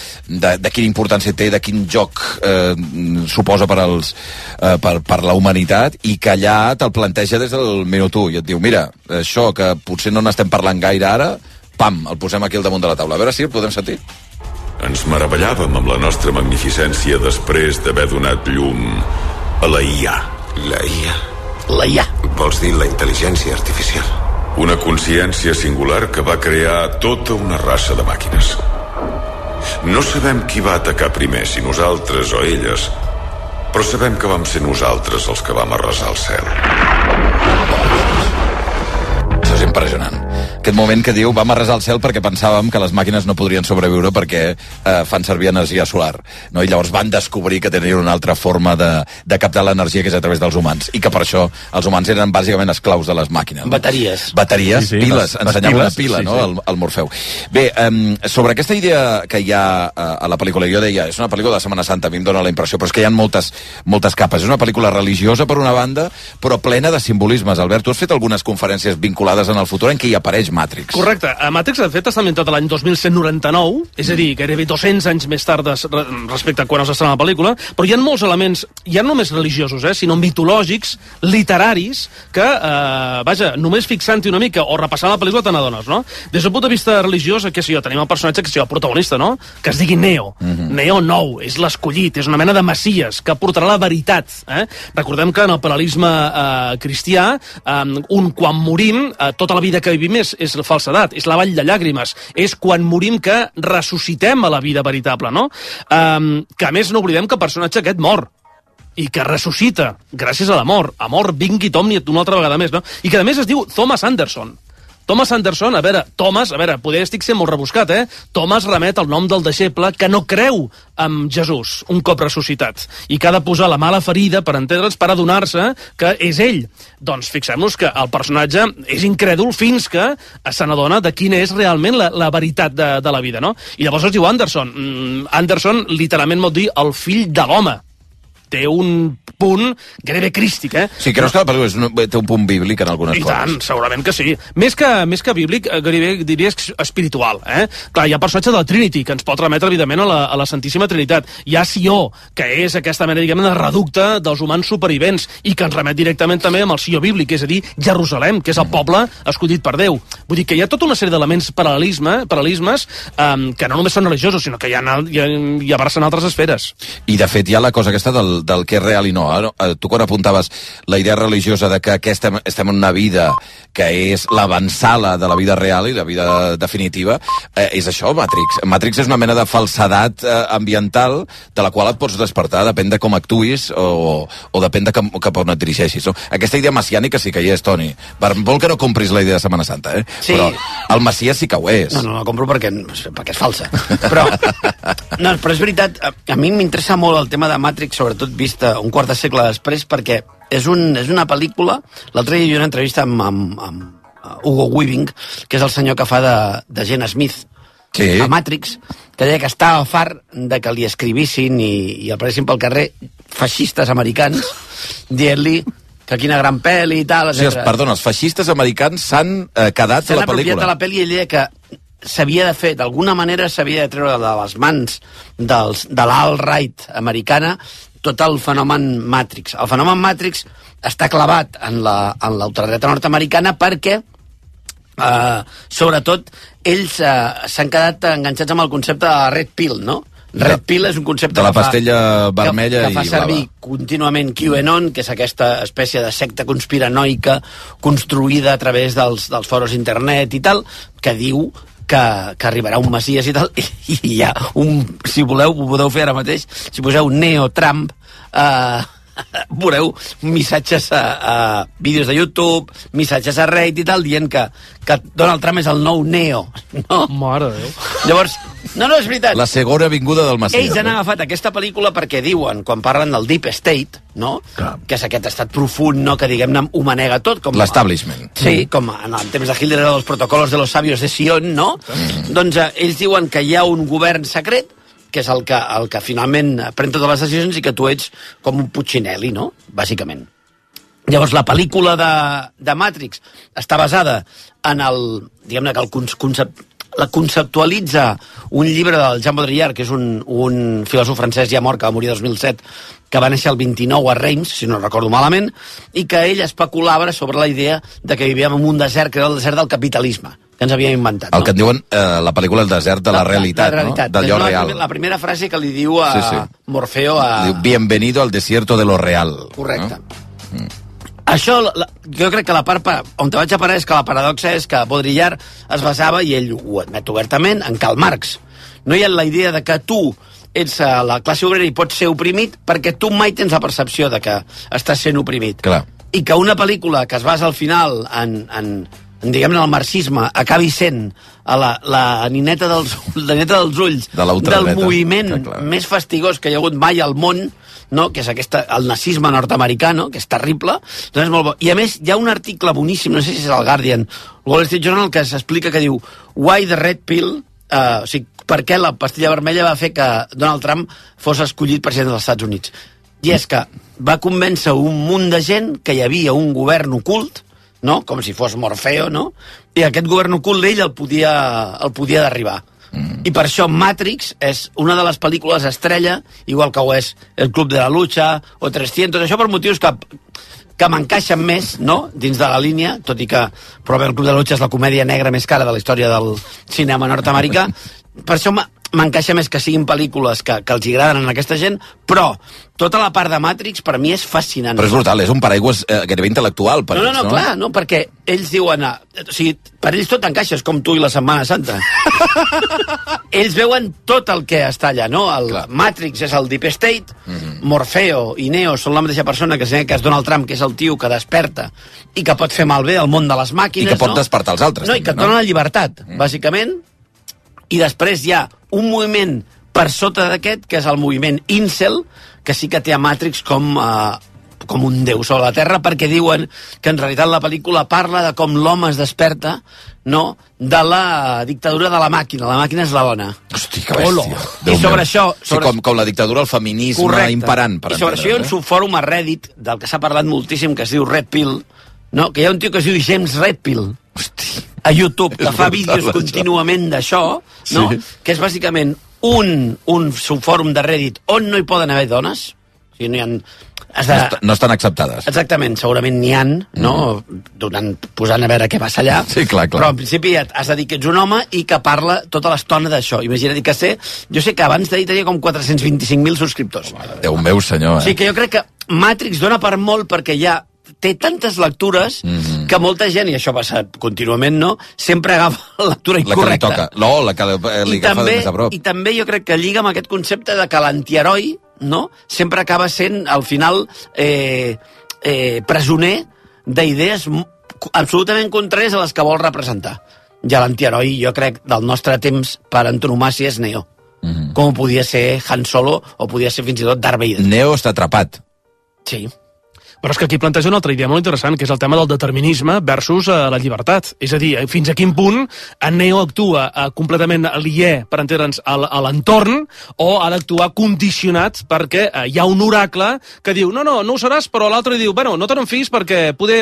de quina importància té, de quin joc suposa per la humanitat, i que allà te'l planteja des del minut 1 i et diu, mira, això que potser no n'estem parlant gaire ara, pam, el posem aquí al damunt de la taula. A veure si el podem sentir. Ens meravellàvem amb la nostra magnificència després d'haver donat llum a la IA. La IA? La IA. Vols dir la intel·ligència artificial? Una consciència singular que va crear tota una raça de màquines. No sabem qui va atacar primer, si nosaltres o elles, però sabem que vam ser nosaltres els que vam arrasar el cel. Això és impressionant. Aquest moment que diu, vam arrasar el cel perquè pensàvem que les màquines no podrien sobreviure perquè fan servir energia solar, no? I llavors van descobrir que tenien una altra forma de captar l'energia, que és a través dels humans, i que per això els humans eren bàsicament esclaus de les màquines. No? Bateries, sí, piles, ensenyava una pila, no? El Morfeu. Bé, sobre aquesta idea que hi ha a la pel·lícula, jo deia, és una pel·lícula de Setmana Santa, a mi em dóna la impressió, però és que hi ha moltes capes. És una pel·lícula religiosa per una banda, però plena de simbolismes. Albert, tu has fet algunes conferències vinculades en el futur en què hi apareix Matrix. Correcte. Matrix, de fet, està ambientat l'any 2199, és a dir, gairebé 200 anys més tard respecte a quan es estrena la pel·lícula, però hi ha molts elements, ja no només religiosos, sinó mitològics, literaris, que, només fixant-hi una mica o repassant la pel·lícula te n'adones, no? Des del punt de vista religiós, tenim el personatge que és el protagonista, no? Que es digui Neo. Neo nou, és l'escollit, és una mena de messies que portarà la veritat. Recordem que en el paral·lelisme cristià, quan morim, tota la vida que vivim és falsedat, és la vall de llàgrimes, és quan morim que ressuscitem a la vida veritable, no? Que a més no oblidem que el personatge aquest mor i que ressuscita gràcies a l'amor. Amor, vingui Tomni una altra vegada més, no? I que a més es diu Thomas Anderson. Thomas Anderson, poder estic sent molt rebuscat, Thomas remet al nom del deixeble que no creu en Jesús un cop ressuscitat i que ha de posar la mala ferida per entendre'ns, per adonar-se que és ell. Doncs fixem-nos que el personatge és incrèdul fins que se n'adona de quina és realment la veritat de la vida, no? I llavors es diu Anderson. Anderson literalment vol dir el fill de l'home. té un punt gairebé crístic, Sí, creus que la pel·lícula té un punt bíblic en algunes coses? I tant, segurament que sí. Més que bíblic, gairebé diria espiritual, Clar, hi ha personatge de la Trinity, que ens pot remetre, evidentment, a la Santíssima Trinitat. Hi ha Sió, que és aquesta mena, diguem, de reducte dels humans supervivents, i que ens remet directament també amb el Sió bíblic, és a dir, Jerusalem, que és el poble escollit per Déu. Vull dir que hi ha tota una sèrie d'elements paral·lelismes que no només són religiosos, sinó que hi abracen altres esferes. I, de fet, hi ha la cosa aquesta del que és real i no. Tu quan apuntaves la idea religiosa de que estem en una vida que és l'avançala de la vida real i la vida definitiva, és això, Matrix. Matrix és una mena de falsedat ambiental de la qual et pots despertar, depèn de com actuïs o depèn de cap on et dirigeixis. No? Aquesta idea messiànica sí que hi és, Toni. Per molt que no compris la idea de Setmana Santa, Sí. Però el Messias sí que ho és. No la compro perquè és falsa. Però és veritat, a mi m'interessa molt el tema de Matrix, sobretot vista un quart de segle després, perquè és una pel·lícula. L'altre dia hi ha una entrevista amb Hugo Weaving, que és el senyor que fa de Agent Smith a Matrix, que deia que estava fart de que li escrivissin i el paressin pel carrer feixistes americans dient-li que quina gran pel·li i tal, etc. Sí, perdona, els feixistes americans s'han quedat a la pel·lícula. S'han apropiat de la pel·li i ell deia que s'havia de fer, d'alguna manera s'havia de treure de les mans de l'alt-right americana tot el fenomen Matrix. El fenomen Matrix està clavat en l'ultradreta nord-americana perquè, sobretot, ells s'han quedat enganxats amb el concepte de la Red Pill, no? Red Pill és un concepte de la pastella vermella que fa servir contínuament QAnon, que és aquesta espècie de secta conspiranoica construïda a través dels foros internet i tal, que diu que arribarà un Messias i tal, i hi ha si voleu, ho podeu fer ara mateix, si poseu Neo-Trump, veureu missatges a vídeos de YouTube, missatges a Reddit i tal, dient que Donald Trump és el nou Neo, no? Mare de Déu. Llavors, no, és veritat. La segona vinguda del Messias. Ells han agafat aquesta pel·lícula perquè diuen, quan parlen del Deep State, no? Que és aquest estat profund, no? Que, diguem-ne, ho manega tot. L'establishment. Sí, com en temps de Hitler dels protocolos de los sabios de Sion, no? Doncs ells diuen que hi ha un govern secret que és el que finalment pren totes les decisions i que tu ets com un Puccinelli, no? Bàsicament. Llavors, la pel·lícula de Matrix està basada en diguem-ne que la conceptualitza un llibre del Jean Baudrillard, que és un filòsof francès ja mort, que va morir el 2007, que va néixer el 29 a Reims, si no recordo malament, i que ell especulava sobre la idea de que vivíem en un desert, que era el desert del capitalisme, que ens havíem inventat. El que en diuen la pel·lícula El desert de la realitat, no? D'allò real. La primera frase que li diu a Morfeo Diu, bienvenido al desierto de lo real. Correcte. Això, jo crec que la part on te vaig a parar és que la paradoxa és que Baudrillard es basava, i ell ho admet obertament, en Karl Marx. No hi ha la idea de que tu ets a la classe obrera i pots ser oprimit perquè tu mai tens la percepció de que estàs sent oprimit. Clar. I que una pel·lícula que es basa al final en diguem-ne, el marxisme acabi sent la nineta dels ulls del moviment més fastigós que hi ha hagut mai al món, no? Que és el nazisme nord-americà, no? Que és terrible, doncs és molt bo. I a més hi ha un article boníssim, no sé si és el Guardian o el Wall Street Journal, que s'explica, que diu Why the Red Pill, o sigui, per què la pastilla vermella va fer que Donald Trump fos escollit president dels Estats Units. I és que va convèncer un munt de gent que hi havia un govern ocult, no? Com si fos Morfeo, no? I aquest govern ocult d'ell el podia derribar. I per això Matrix és una de les pel·lícules estrella, igual que ho és El Club de la Lucha o 300, això per motius que m'encaixen més, no?, dins de la línia, tot i que probablement El Club de la Lucha és la comèdia negra més cara de la història del cinema nord-americà. Per això m'encaixa més que siguin pel·lícules que els agraden a aquesta gent, però tota la part de Matrix per mi és fascinant. Però és brutal, és un paraigües gairebé intel·lectual per ells, no? Clar, no, perquè ells diuen... O sigui, per ells tot encaixa, és com tu i la Setmana Santa. Ells veuen tot el que està allà, no? Matrix és el Deep State, Morfeo i Neo són la mateixa persona, que és Donald Trump, que és el tio que desperta i que pot fer malbé el món de les màquines, i que pot despertar els altres. No, i que et dona la llibertat, bàsicament. I després hi ha un moviment per sota d'aquest, que és el moviment Incel, que sí que té a Matrix com com un déu sobre la Terra, perquè diuen que en realitat la pel·lícula parla de com l'home es desperta, no?, de la dictadura de la màquina. La màquina és la dona. Hosti, que bèstia. I sobre això... Sí, com la dictadura, el feminisme imperant. I sobre això hi ha un subfòrum a Reddit, del que s'ha parlat moltíssim, que es diu Red Pill, no?, que hi ha un tio que es diu James Red Pill, a YouTube, que fa vídeos contínuament d'això, no?, que és bàsicament un subfòrum de Reddit on no hi poden haver dones, o sigui, no hi ha... No estan acceptades. Exactament, segurament n'hi ha, no? Posant a veure què passa allà. Sí, clar. Però en principi has de dir que ets un home i que parla tota l'estona d'això. Imagina't que jo sé que abans d'ahir tenia com 425.000 subscriptors. Déu meu senyor, Sí, que jo crec que Matrix dona per molt perquè ja té tantes lectures que molta gent, i això passa contínuament, no?, sempre agafa la lectura incorrecta. La que li toca. No, la que li agafa de més a prop. I també jo crec que lliga amb aquest concepte de que l'antiheroi, no?, sempre acaba sent, al final, presoner d'idees absolutament contràries a les que vol representar. Ja l'antiheroi, jo crec, del nostre temps per antonomàsia és Neo. Com podia ser Han Solo o podia ser fins i tot Darth Vader. Neo està atrapat. Sí. Però és que aquí planteja una altra idea molt interessant, que és el tema del determinisme versus la llibertat. És a dir, fins a quin punt en Neo actua completament aliè, per entendre'ns, a l'entorn, o ha d'actuar condicionat perquè hi ha un oracle que diu, no ho seràs, però l'altre diu, bueno, no te n'enfis perquè poder,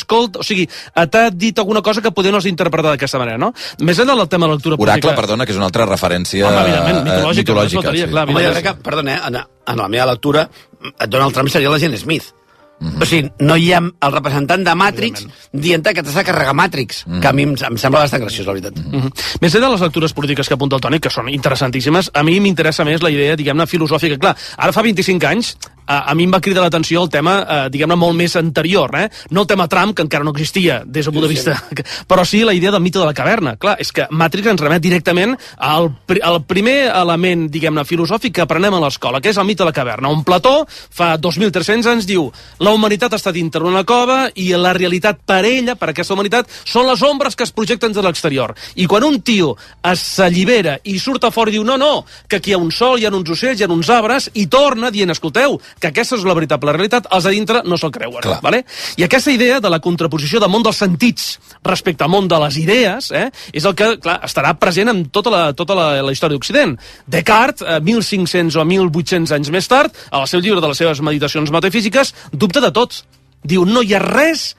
o sigui, t'ha dit alguna cosa que poder no has d'interpretar d'aquesta manera, no? Més enllà del tema de lectura política... Oracle, perdona, que és una altra referència mitològica. Home, jo crec que, perdona, en la meva lectura, Donald Trump seria l'agent Smith. O sigui, no hi ha el representant de Matrix dient que t'has de carregar Matrix, que a mi em sembla bastant graciós, la veritat. Més enllà de les lectures polítiques que apunta el Toni, que són interessantíssimes, a mi m'interessa més la idea, diguem-ne, filosòfica. Clar, ara fa 25 anys a mi em va cridar l'atenció el tema, diguem-ne, molt més anterior, no el tema Trump, que encara no existia des del punt de vista, però sí la idea del mite de la caverna. Clar, és que Matrix ens remet directament al primer element, diguem-ne, filosòfic que aprenem a l'escola, que és el mite de la caverna, on Plató, fa 2.300 anys, diu la humanitat està dintre una cova i la realitat per ella, per aquesta humanitat, són les ombres que es projecten de l'exterior. I quan un tio s'allibera i surt a fora i diu no, que aquí hi ha un sol, hi ha uns ocells, hi ha uns arbres, i torna dient, escolteu, que aquesta és la veritable realitat, els de dintre no se'l creuen. Vale? I aquesta idea de la contraposició del món dels sentits respecte al món de les idees és el que, clar, estarà present en tota la història d'Occident. Descartes, 1.500 o 1.800 anys més tard, al seu llibre de les seves meditacions metafísiques, dubta de tot. Diu, no hi ha res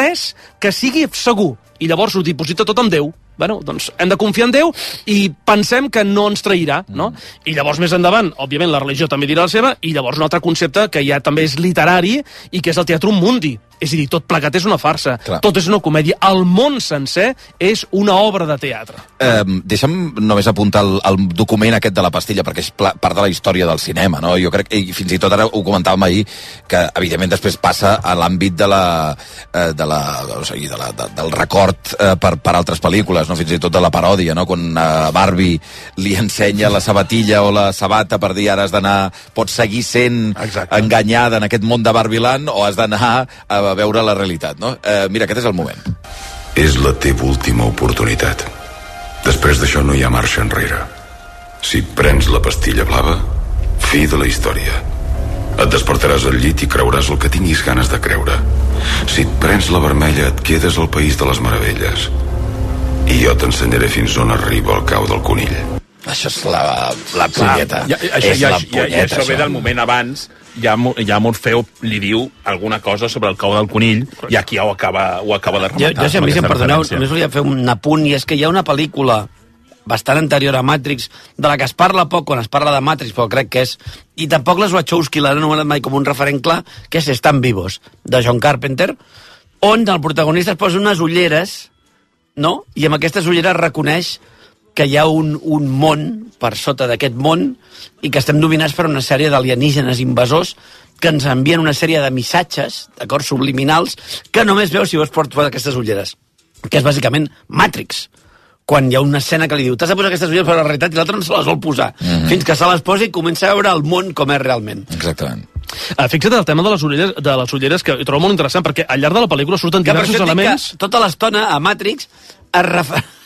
que sigui segur. I llavors ho diposita tot en Déu. Bueno, doncs hem de confiar en Déu i pensem que no ens trairà, no? I llavors més endavant, òbviament, la religió també dirà la seva, i llavors un altre concepte que ja també és literari i que és el teatrum mundi. És a dir, tot plegat és una farsa, tot és una comèdia, el món sencer és una obra de teatre. Deixa'm només apuntar el document aquest de la pastilla, perquè és part de la història del cinema, no? Jo crec, i fins i tot ara ho comentàvem ahir, que evidentment després passa a l'àmbit del record per altres pel·lícules, no? Fins i tot de la paròdia, no? Quan Barbie li ensenya la sabatilla o la sabata per dir ara has d'anar, pots seguir sent enganyada en aquest món de Barbieland o has d'anar a veure la realitat, no? Mira, aquest és el moment. És la teva última oportunitat. Després d'això no hi ha marxa enrere. Si prens la pastilla blava, fi de la història. Et despertaràs al llit i creuràs el que tinguis ganes de creure. Si et prens la vermella, et quedes al país de les meravelles. I jo t'ensenyaré fins on arriba el cau del conill. Això és la punyeta. I això ve del moment abans. Ja Morfeu li diu alguna cosa sobre el cau del conill i aquí ho acaba de rematar. Jo, si a mi em perdoneu, només volia fer un apunt, i és que hi ha una pel·lícula bastant anterior a Matrix, de la que es parla poc quan es parla de Matrix, però crec que és, i tampoc les Wachowski l'han anomenat mai com un referent clar, que és Estan vivos, de John Carpenter, on el protagonista es posa unes ulleres, no? I amb aquestes ulleres reconeix que hi ha un món per sota d'aquest món i que estem dominats per una sèrie d'alienígenes invasors que ens envien una sèrie de missatges, d'acord, subliminals, que només veus si vols portar aquestes ulleres, que és bàsicament Matrix. Quan hi ha una escena que li diu t'has de posar aquestes ulleres per la realitat i l'altre no se les vol posar, fins que se les posa i comença a veure el món com és realment. Exactament. Fixa't el tema de les ulleres, que ho trobo molt interessant, perquè al llarg de la pel·lícula surten diversos elements... Tota l'estona a Matrix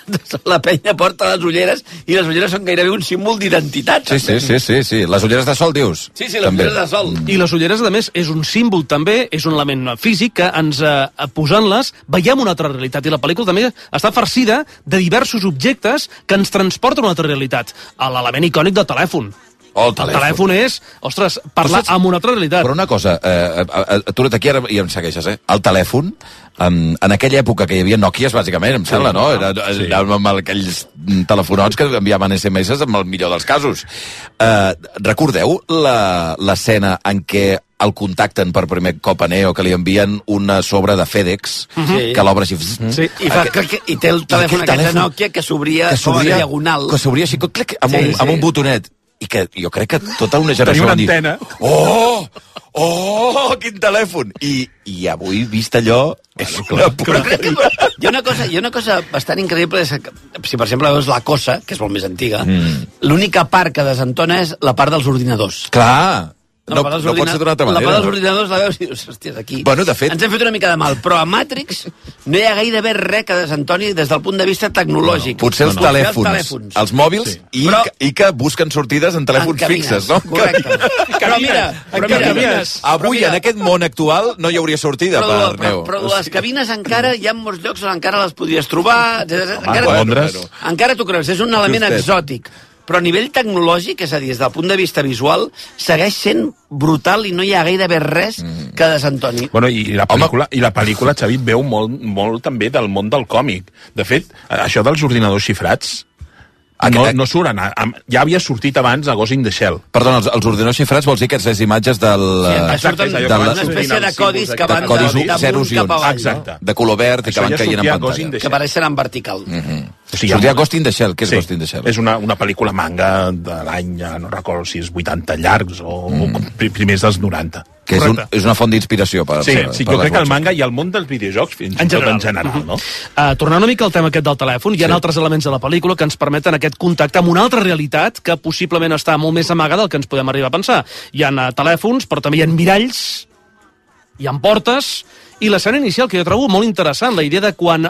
la penya porta les ulleres i les ulleres són gairebé un símbol d'identitat. Sí. Les ulleres de sol, dius? Sí, les ulleres de sol. I les ulleres, a més, és un símbol també, és un element físic que ens, posant-les, veiem una altra realitat. I la pel·lícula també està farcida de diversos objectes que ens transporten a una altra realitat. L'element icònic del telèfon. El telèfon és, ostres, parlar amb una altra realitat. Però una cosa, atura't aquí ara i em segueixes, El telèfon, en aquella època que hi havia Nokias, bàsicament, em sembla, no? Era amb aquells telefonots que enviaven SMS amb el millor dels casos. Recordeu l'escena en què el contacten per primer cop a Neo, que li envien una sobre de FedEx, que l'obre així... I té el telèfon aquest de Nokia que s'obria com a diagonal. Que s'obria així, amb un botonet. I que jo crec que tota una generació... Tenia una antena. Quin telèfon! I avui, vist allò, és una pura... Hi ha una cosa bastant increïble, si per exemple veus La Cosa, que és molt més antiga, l'única part que desentona és la part dels ordinadors. Clar! No pot ser d'una altra manera. La part dels ordinadors la veus i dius, hòstia, aquí... Bueno, de fet... Ens hem fet una mica de mal, però a Matrix no hi ha gairebé res que desentoni des del punt de vista tecnològic. Potser els telèfons, els mòbils, i que busquen sortides en telèfons fixes, no? Correcte. Però mira, avui, en aquest món actual, no hi hauria sortida per Neo. Però les cabines encara hi ha molts llocs on encara les podries trobar... Encara t'ho creus, és un element exòtic. Però a nivell tecnològic, és a dir, des del punt de vista visual, segueix sent brutal i no hi ha gairebé res que desentoni. Bueno, i la pel·lícula, Xavi, veu molt també del món del còmic. De fet, això dels ordinadors xifrats no surten. Ja havia sortit abans a Ghost in the Shell. Perdona, els ordinadors xifrats vols dir que les imatges del... Surten una espècie de codis que van zeros i uns. Exacte. De color verd i que van caient en pantalla. Que apareixen en vertical. Sortia Ghost in the Shell. Què és Ghost in the Shell? És una pel·lícula manga de l'any, no recordo si és 80 llargs o primers dels 90. Que és una font d'inspiració per... Sí, jo crec que el manga i el món dels videojocs, fins i tot en general, no? Tornant una mica al tema aquest del telèfon, hi ha altres elements de la pel·lícula que ens permeten aquest contacte amb una altra realitat que possiblement està molt més amagada del que ens podem arribar a pensar. Hi ha telèfons, però també hi ha miralls, hi ha portes... I l'escena inicial, que jo trobo molt interessant, la idea de quan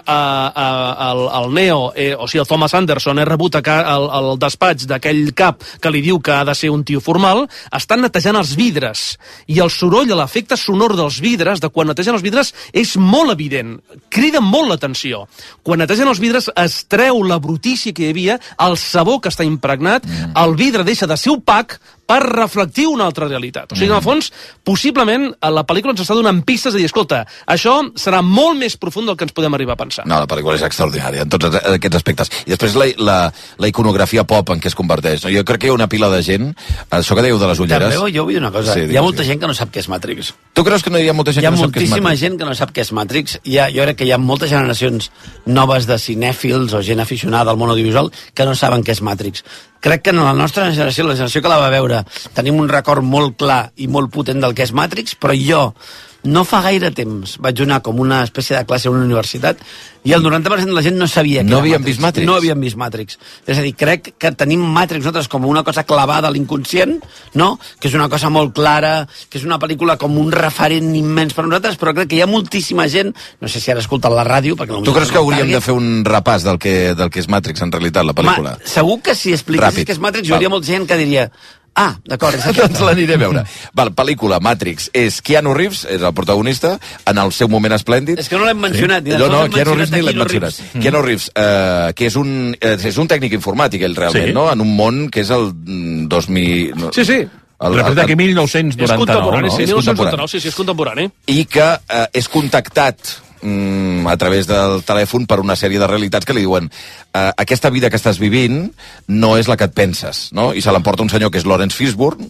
el Neo, o sigui, el Thomas Anderson, és rebut al despatx d'aquell cap que li diu que ha de ser un tio formal, estan netejant els vidres. I el soroll, l'efecte sonor dels vidres, de quan netegen els vidres, és molt evident. Crida molt l'atenció. Quan netegen els vidres es treu la brutícia que hi havia, el sabó que està impregnat, el vidre deixa de ser opac per reflectir una altra realitat. O sigui, en el fons, possiblement, la pel·lícula ens està donant pistes de dir, escolta, això serà molt més profund del que ens podem arribar a pensar. No, la pel·lícula és extraordinària en tots aquests aspectes. I després la iconografia pop en què es converteix. Jo crec que hi ha una pila de gent, això que dèieu de les ulleres... També, jo vull dir una cosa, hi ha molta gent que no sap què és Matrix. Tu creus que no hi ha molta gent que no sap què és Matrix? Hi ha moltíssima gent que no sap què és Matrix. Jo crec que hi ha moltes generacions noves de cinèfils o gent aficionada al món audiovisual que no saben què és Matrix. Crec que en la nostra generació, la generació que la va veure, tenim un record molt clar i molt potent del que és Matrix, però jo no fa gaire temps vaig anar com una espècie de classe a una universitat i el 90% de la gent no sabia que no havien vist Matrix. No havien vist Matrix. És a dir, crec que tenim Matrix nosaltres com una cosa clavada a l'inconscient, no? Que és una cosa molt clara, que és una pel·lícula com un referent immens per nosaltres, però crec que hi ha moltíssima gent, no sé si ara escolten la ràdio... Tu creus que hauríem de fer un repàs del que és Matrix en realitat, la pel·lícula? Segur que si expliquessis què és Matrix hi hauria molta gent que diria... Ah, d'acord. Doncs l'aniré a veure. Pel·lícula, Matrix, és Keanu Reeves, és el protagonista, en el seu moment esplèndid. És que no l'hem mencionat. No, Keanu Reeves ni l'hem mencionat. Keanu Reeves, que és un tècnic informàtic, ell realment, no? En un món que és el 2000... Sí. Representa aquí 1999. És contemporani, no? Sí, 1999, sí, és contemporani. I que és contactat a través del telèfon per una sèrie de realitats que li diuen aquesta vida que estàs vivint no és la que et penses, no? I se l'emporta un senyor que és Lawrence Fishburne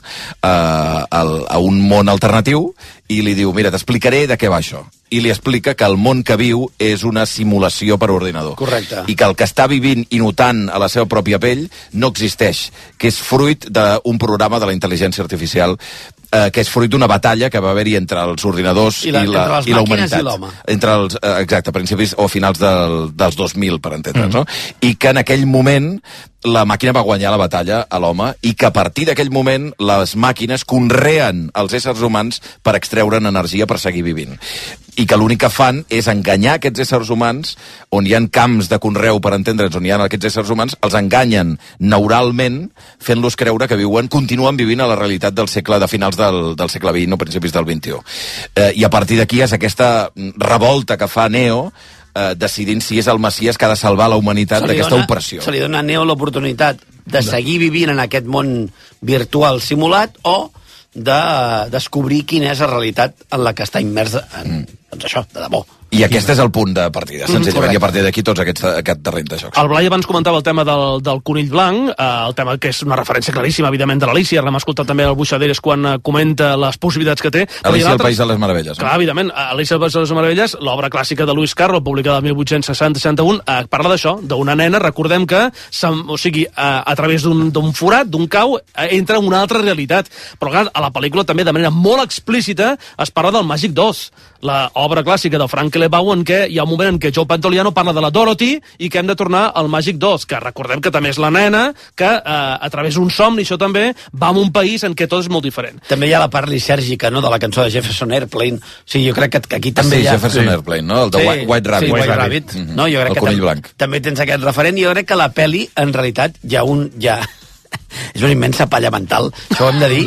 a un món alternatiu i li diu, mira, t'explicaré de què va això. I li explica que el món que viu és una simulació per ordinador. Correcte. I que el que està vivint i notant a la seva pròpia pell no existeix, que és fruit d'un programa de la intel·ligència artificial que és fruit d'una batalla que va haver-hi entre els ordinadors i la humanitat. Exacte, a principis o finals dels 2000, per entendre'ns, no? I que en aquell moment la màquina va guanyar la batalla a l'home i que a partir d'aquell moment les màquines conreen els éssers humans per extreure'n energia per seguir vivint. i que l'únic que fan és enganyar aquests éssers humans, on hi ha camps de conreu, per entendre'ns, on hi ha aquests éssers humans, els enganyen neuralment, fent-los creure que continuen vivint a la realitat del segle, de finals del segle XX o principis del XXI. I a partir d'aquí és aquesta revolta que fa Neo, decidint si és el Messies que ha de salvar la humanitat d'aquesta opressió. Se li dona a Neo l'oportunitat de seguir vivint en aquest món virtual simulat o de descobrir quina és la realitat en la que està immers doncs això, de debò. I aquest és el punt de partida, senzillament, i a partir d'aquí tots aquest terreny de jocs. El Blai abans comentava el tema del conill blanc, el tema que és una referència claríssima, evidentment, de l'Alícia, l'hem escoltat també al Buixaderes quan comenta les possibilitats que té. Alicia al País de les Meravelles. Clar, evidentment, Alicia al País de les Meravelles, l'obra clàssica de Lewis Carroll, publicada el 1860-61, parla d'això, d'una nena, recordem que, a través d'un forat, d'un cau, entra en una altra realitat. Però clar, a la pel·lícula també, de manera molt explícita, es parla del Màgic 2, l'obra clàssica de Frank Lebau, en què hi ha un moment en què Joe Pantoliano parla de la Dorothy i que hem de tornar al Màgic 2, que recordem que també és la nena que a través d'un somni, això també, va a un país en què tot és molt diferent. També hi ha la part lisèrgica, no?, de la cançó de Jefferson Airplane. Sí, jo crec que aquí també hi ha... Jefferson Airplane, no? El de White Rabbit. Sí, White Rabbit. No, jo crec el conill blanc. També tens aquest referent, i jo crec que la peli, en realitat, és una immensa palla mental, això ho hem de dir,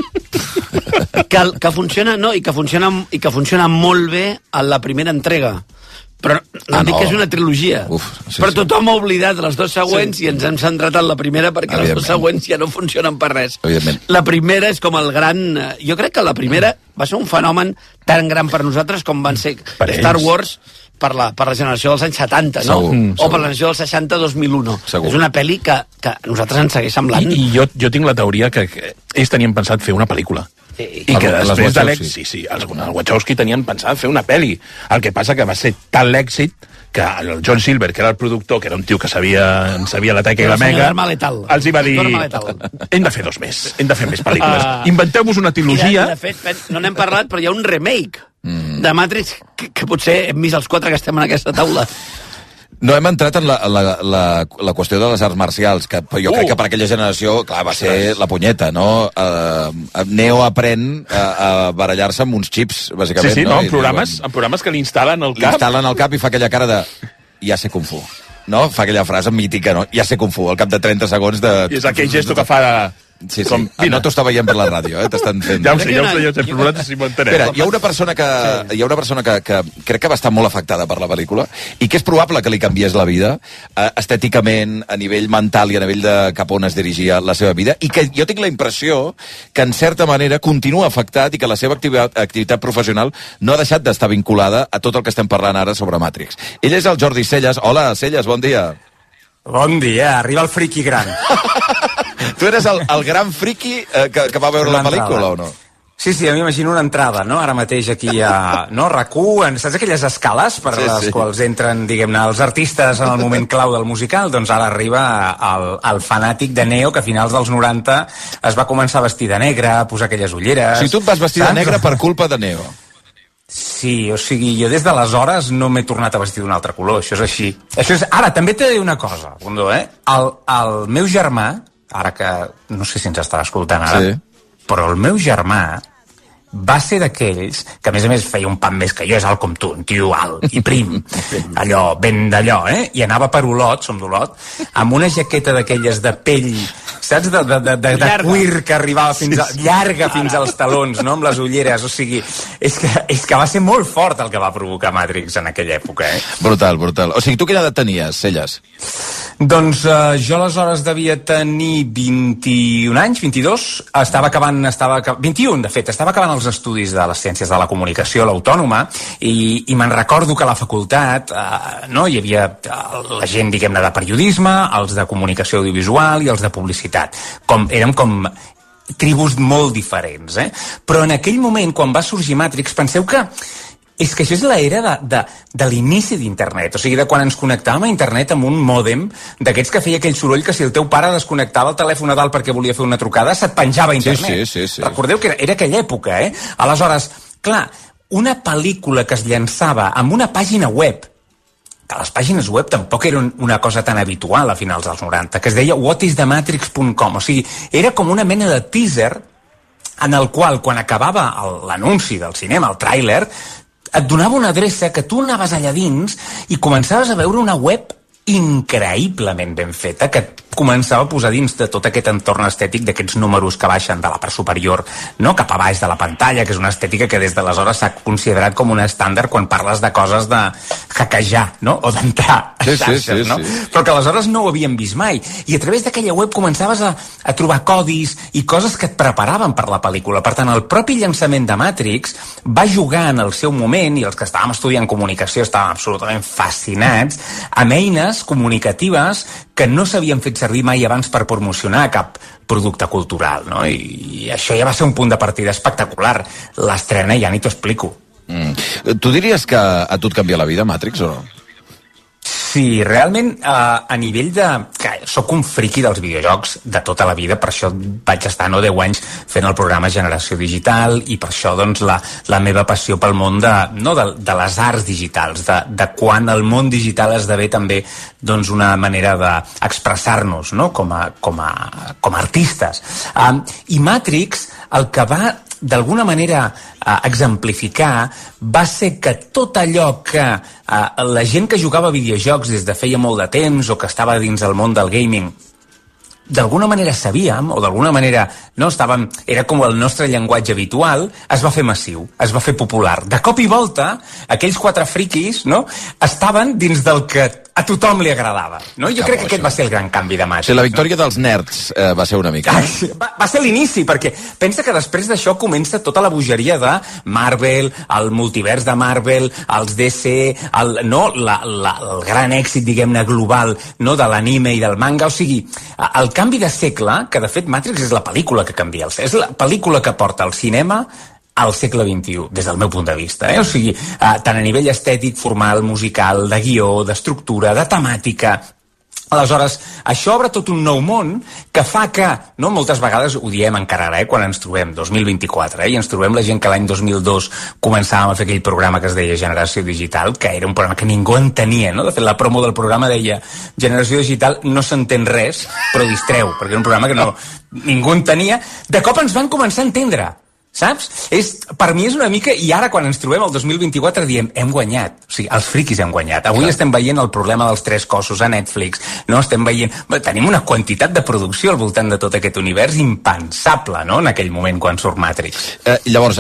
que funciona, no, i que funciona molt bé en la primera entrega. Però no dic que és una trilogia. Però tothom ha oblidat les dues següents i ens hem centrat en la primera perquè les dues següents ja no funcionen per res. La primera és com el gran... Jo crec que la primera va ser un fenomen tan gran per nosaltres com van ser Star Wars per la generació dels anys 70, no? O per la generació dels 60-2001. És una pel·li que a nosaltres ens segueix semblant... I jo tinc la teoria que ells tenien pensat fer una pel·lícula. I que després de l'èxit, els Wachowski tenien pensat fer una pel·li. El que passa que va ser tal l'èxit que el John Silver, que era el productor, que era un tio que sabia la teca i la mega, els hi va dir, hem de fer hem de fer més pel·lícules. Inventeu-vos una trilogia... De fet, no n'hem parlat, però hi ha un remake de Matrix que potser hem vist els 4 que estem en aquesta taula. No hem entrat en la qüestió de les arts marcials, que jo crec que per aquella generació, clar, va ser la punyeta, no? Neo aprèn a barallar-se amb uns xips, bàsicament. Sí, no? En programes que li instal·len al cap. Li instal·len al cap i fa aquella cara de... Ja sé Kung Fu. No? Fa aquella frase mítica, no? Ja sé Kung Fu, al cap de 30 segons de... I és aquell gesto que fa de... Sí. No t'ho està veient per la ràdio, t'estan fent... Ja ho sé, però si m'ho entenem. Espera, hi ha una persona que crec que va estar molt afectada per la pel·lícula i que és probable que li canviés la vida estèticament, a nivell mental i a nivell de cap on es dirigia la seva vida, i que jo tinc la impressió que en certa manera continua afectat i que la seva activitat professional no ha deixat d'estar vinculada a tot el que estem parlant ara sobre Matrix. Ell és el Jordi Celles. Hola, Celles, bon dia. Bon dia, arriba el friqui gran. Tu eres el gran friqui que va veure la pel·lícula o no? Sí, a mi m'imagino una entrada, no? Ara mateix aquí a RAC1, saps aquelles escales per les quals entren, diguem-ne, els artistes en el moment clau del musical? Doncs ara arriba el fanàtic de Neo, que a finals dels 90 es va començar a vestir de negre, a posar aquelles ulleres... O sigui, tu et vas vestir de negre per culpa de Neo. Sí, o sigui, jo des d'aleshores no m'he tornat a vestir d'un altre color, això és així. Ara, també t'he de dir una cosa, Bundó, el meu germà, ara que no sé si ens estarà escoltant ara, però el meu germà va ser d'aquells que, a més, feia un pam més que jo, és alt com tu, un tio alt i prim, allò, ben d'allò, i anava per Olot, som d'Olot, amb una jaqueta d'aquelles de pell, saps, de cuir que arribava llarga fins als talons, no?, amb les ulleres, o sigui, és que va ser molt fort el que va provocar Matrix en aquella època, Brutal. O sigui, tu quina edat tenies, Celles? Doncs jo aleshores devia tenir 21 anys, 22, estava acabant 21, de fet, estava acabant els estudis de les ciències de la comunicació a l'Autònoma i me'n recordo que a la facultat hi havia la gent, diguem-ne, de periodisme, els de comunicació audiovisual i els de publicitat. Érem com tribus molt diferents, Però en aquell moment, quan va sorgir Matrix, penseu que és que això és l'era de l'inici d'internet, o sigui, de quan ens connectàvem a internet amb un mòdem d'aquests que feia aquell soroll que si el teu pare desconnectava el telèfon a dalt perquè volia fer una trucada, se't penjava a internet. Sí. Recordeu que era aquella època, Aleshores, clar, una pel·lícula que es llançava amb una pàgina web, que les pàgines web tampoc eren una cosa tan habitual a finals dels 90, que es deia whatisthematrix.com, o sigui, era com una mena de teaser en el qual, quan acabava l'anunci del cinema, el tràiler, et donava una adreça que tu anaves allà dins i començaves a veure una web increïblement ben feta, que començava a posar dins de tot aquest entorn estètic d'aquests números que baixen de la part superior, no, cap a baix de la pantalla, que és una estètica que des d'aleshores s'ha considerat com un estàndard quan parles de coses de hackejar, no?, o d'entrar a xarxes, no? Però que aleshores no ho havíem vist mai. I a través d'aquella web començaves a trobar codis i coses que et preparaven per la pel·lícula. Per tant, el propi llançament de Matrix va jugar en el seu moment, i els que estàvem estudiant comunicació estàvem absolutament fascinats, amb eines comunicatives que no s'havien fet servir mai abans per promocionar cap producte cultural, no? I això ja va ser un punt de partida espectacular. L'estrena ja ni t'ho explico. Tu diries que a tu et canvia la vida, Matrix, o no? Sí, realment a nivell de... que sóc un friqui dels videojocs de tota la vida, per això vaig estar 10 anys fent el programa Generació Digital, i per això doncs la meva passió pel món de les arts digitals, de quan el món digital esdevé també doncs una manera d'expressar-nos, no?, com a artistes. I Matrix el que va d'alguna manera exemplificar va ser que tot allò que la gent que jugava a videojocs des de feia molt de temps o que estava dins el món del gaming d'alguna manera sabíem, o d'alguna manera era com el nostre llenguatge habitual, es va fer massiu, es va fer popular. De cop i volta, aquells 4 friquis, no?, estaven dins del que a tothom li agradava, no? Jo crec que aquest va ser el gran canvi de Matrix. Sí, la victòria dels nerds va ser una mica. Va ser l'inici, perquè pensa que després d'això comença tota la bogeria de Marvel, el multivers de Marvel, els DC, el gran èxit, diguem-ne, global, no?, de l'anime i del manga. O sigui, el canvi de segle, que de fet Matrix és la pel·lícula que canvia, és la pel·lícula que porta al cinema al segle XXI, des del meu punt de vista. O sigui, tant a nivell estètic, formal, musical, de guió, d'estructura, de temàtica. Aleshores, això obre tot un nou món que fa que, no, moltes vegades ho diem encara ara, quan ens trobem, 2024, i ens trobem la gent que l'any 2002 començàvem a fer aquell programa que es deia Generació Digital, que era un programa que ningú entenia, no? De fet, la promo del programa deia Generació Digital no s'entén res, però distreu, perquè era un programa que ningú entenia. De cop ens van començar a entendre, saps? Per mi és una mica... I ara, quan ens trobem el 2024, diem, hem guanyat. O sigui, els friquis hem guanyat. Avui estem veient el problema dels 3 cossos a Netflix, no? Estem veient... Tenim una quantitat de producció al voltant de tot aquest univers impensable, no?, en aquell moment, quan surt Matrix. Llavors,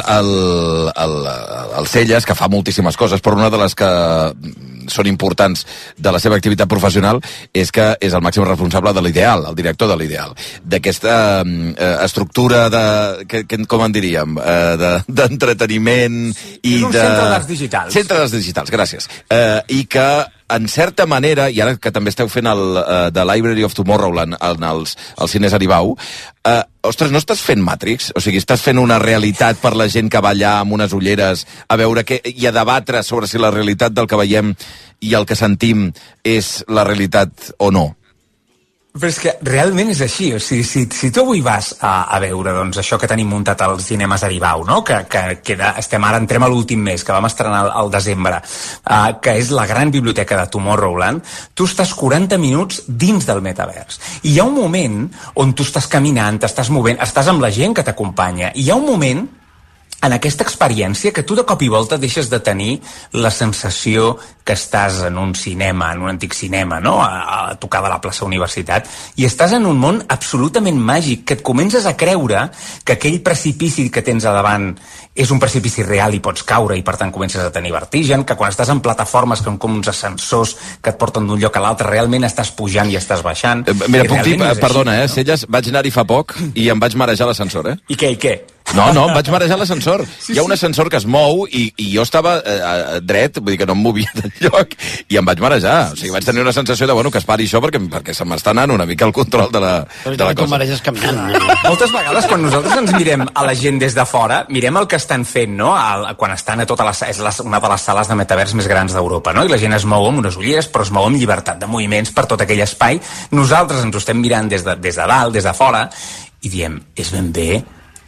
el Celles, que fa moltíssimes coses, però una de les que són importants de la seva activitat professional és que és el màxim responsable de l'Ideal, el director de l'Ideal, d'aquesta estructura com en diríem, d'entreteniment i és un centre d'arts digitals. Centre d'arts digitals, gràcies. I que en certa manera, i ara que també esteu fent el The Library of Tomorrowland als cines Aribau, ostres, no estàs fent Matrix? O sigui, estàs fent una realitat per la gent que va allà amb unes ulleres a veure i a debatre sobre si la realitat del que veiem i el que sentim és la realitat o no. Però és que realment és així. O sigui, si tu avui vas a veure doncs, això que tenim muntat als cinemes Aribau, no?, que entrem a l'últim mes, que vam estrenar al desembre, que és la gran biblioteca de Tomorrowland, tu estàs 40 minuts dins del metavers. I hi ha un moment on tu estàs caminant, t'estàs movent, estàs amb la gent que t'acompanya, i hi ha un moment en aquesta experiència que tu de cop i volta deixes de tenir la sensació que estàs en un cinema, en un antic cinema, no?, a tocar de la plaça Universitat, i estàs en un món absolutament màgic, que et comences a creure que aquell precipici que tens a davant és un precipici real i pots caure, i per tant comences a tenir vertigen, que quan estàs en plataformes com uns ascensors que et porten d'un lloc a l'altre, realment estàs pujant i estàs baixant. Mira, puc dir, perdona, Celles, vaig anar-hi fa poc i em vaig marejar l'ascensor, I què? No, em vaig marejar l'ascensor. Hi ha un ascensor que es mou i jo estava dret, vull dir que no em movia del lloc, i em vaig marejar. O sigui, vaig tenir una sensació de, que es pari això perquè se m'està anant una mica el control de la cosa. Tu mareges caminant. Moltes vegades, quan nosaltres ens mirem a la gent des de fora, mirem el que estan fent, no?, quan estan a tota és una de les sales de metavers més grans d'Europa, no?, i la gent es mou amb unes ulleres, però es mou amb llibertat de moviments per tot aquell espai. Nosaltres ens ho estem mirant des de dalt, des de fora, i diem, és ben bé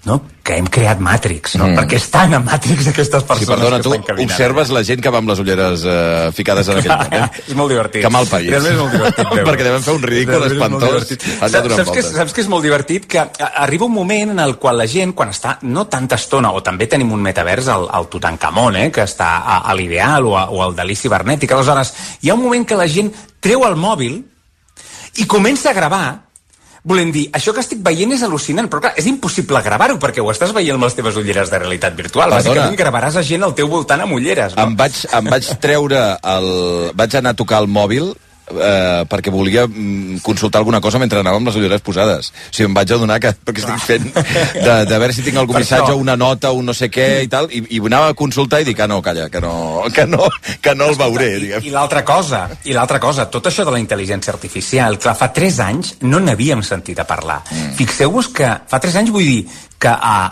no? Que hem creat Matrix, no? Perquè estan a Matrix aquestes persones perdona, que estan caminant. Observes la gent que va amb les ulleres ficades en aquell moment. És molt divertit. Que mal país. És molt divertit. Perquè devem fer un ridícul espantós. Saps que és molt divertit? Que arriba un moment en el qual la gent, quan està no tanta estona, o també tenim un metavers, el Tutankamon, que està a l'ideal, o al Dalí cibernètic, aleshores hi ha un moment que la gent treu el mòbil i comença a gravar. Volem dir, això que estic veient és al·lucinant, però clar, és impossible gravar-ho perquè ho estàs veient amb les teves ulleres de realitat virtual. Bàsicament gravaràs a gent al teu voltant amb ulleres. No? Em vaig treure vaig anar a tocar el mòbil perquè volia consultar alguna cosa mentre anava amb les ulleres posades. O sigui, em vaig adonar que estic fent de veure si tinc algun missatge, una nota, un no sé què i tal, i anava a consultar i dic, no, calla, que no el veuré, diguem. I l'altra cosa, tot això de la intel·ligència artificial, clar, fa 3 anys no n'havíem sentit a parlar. Fixeu-vos que fa 3 anys, vull dir, que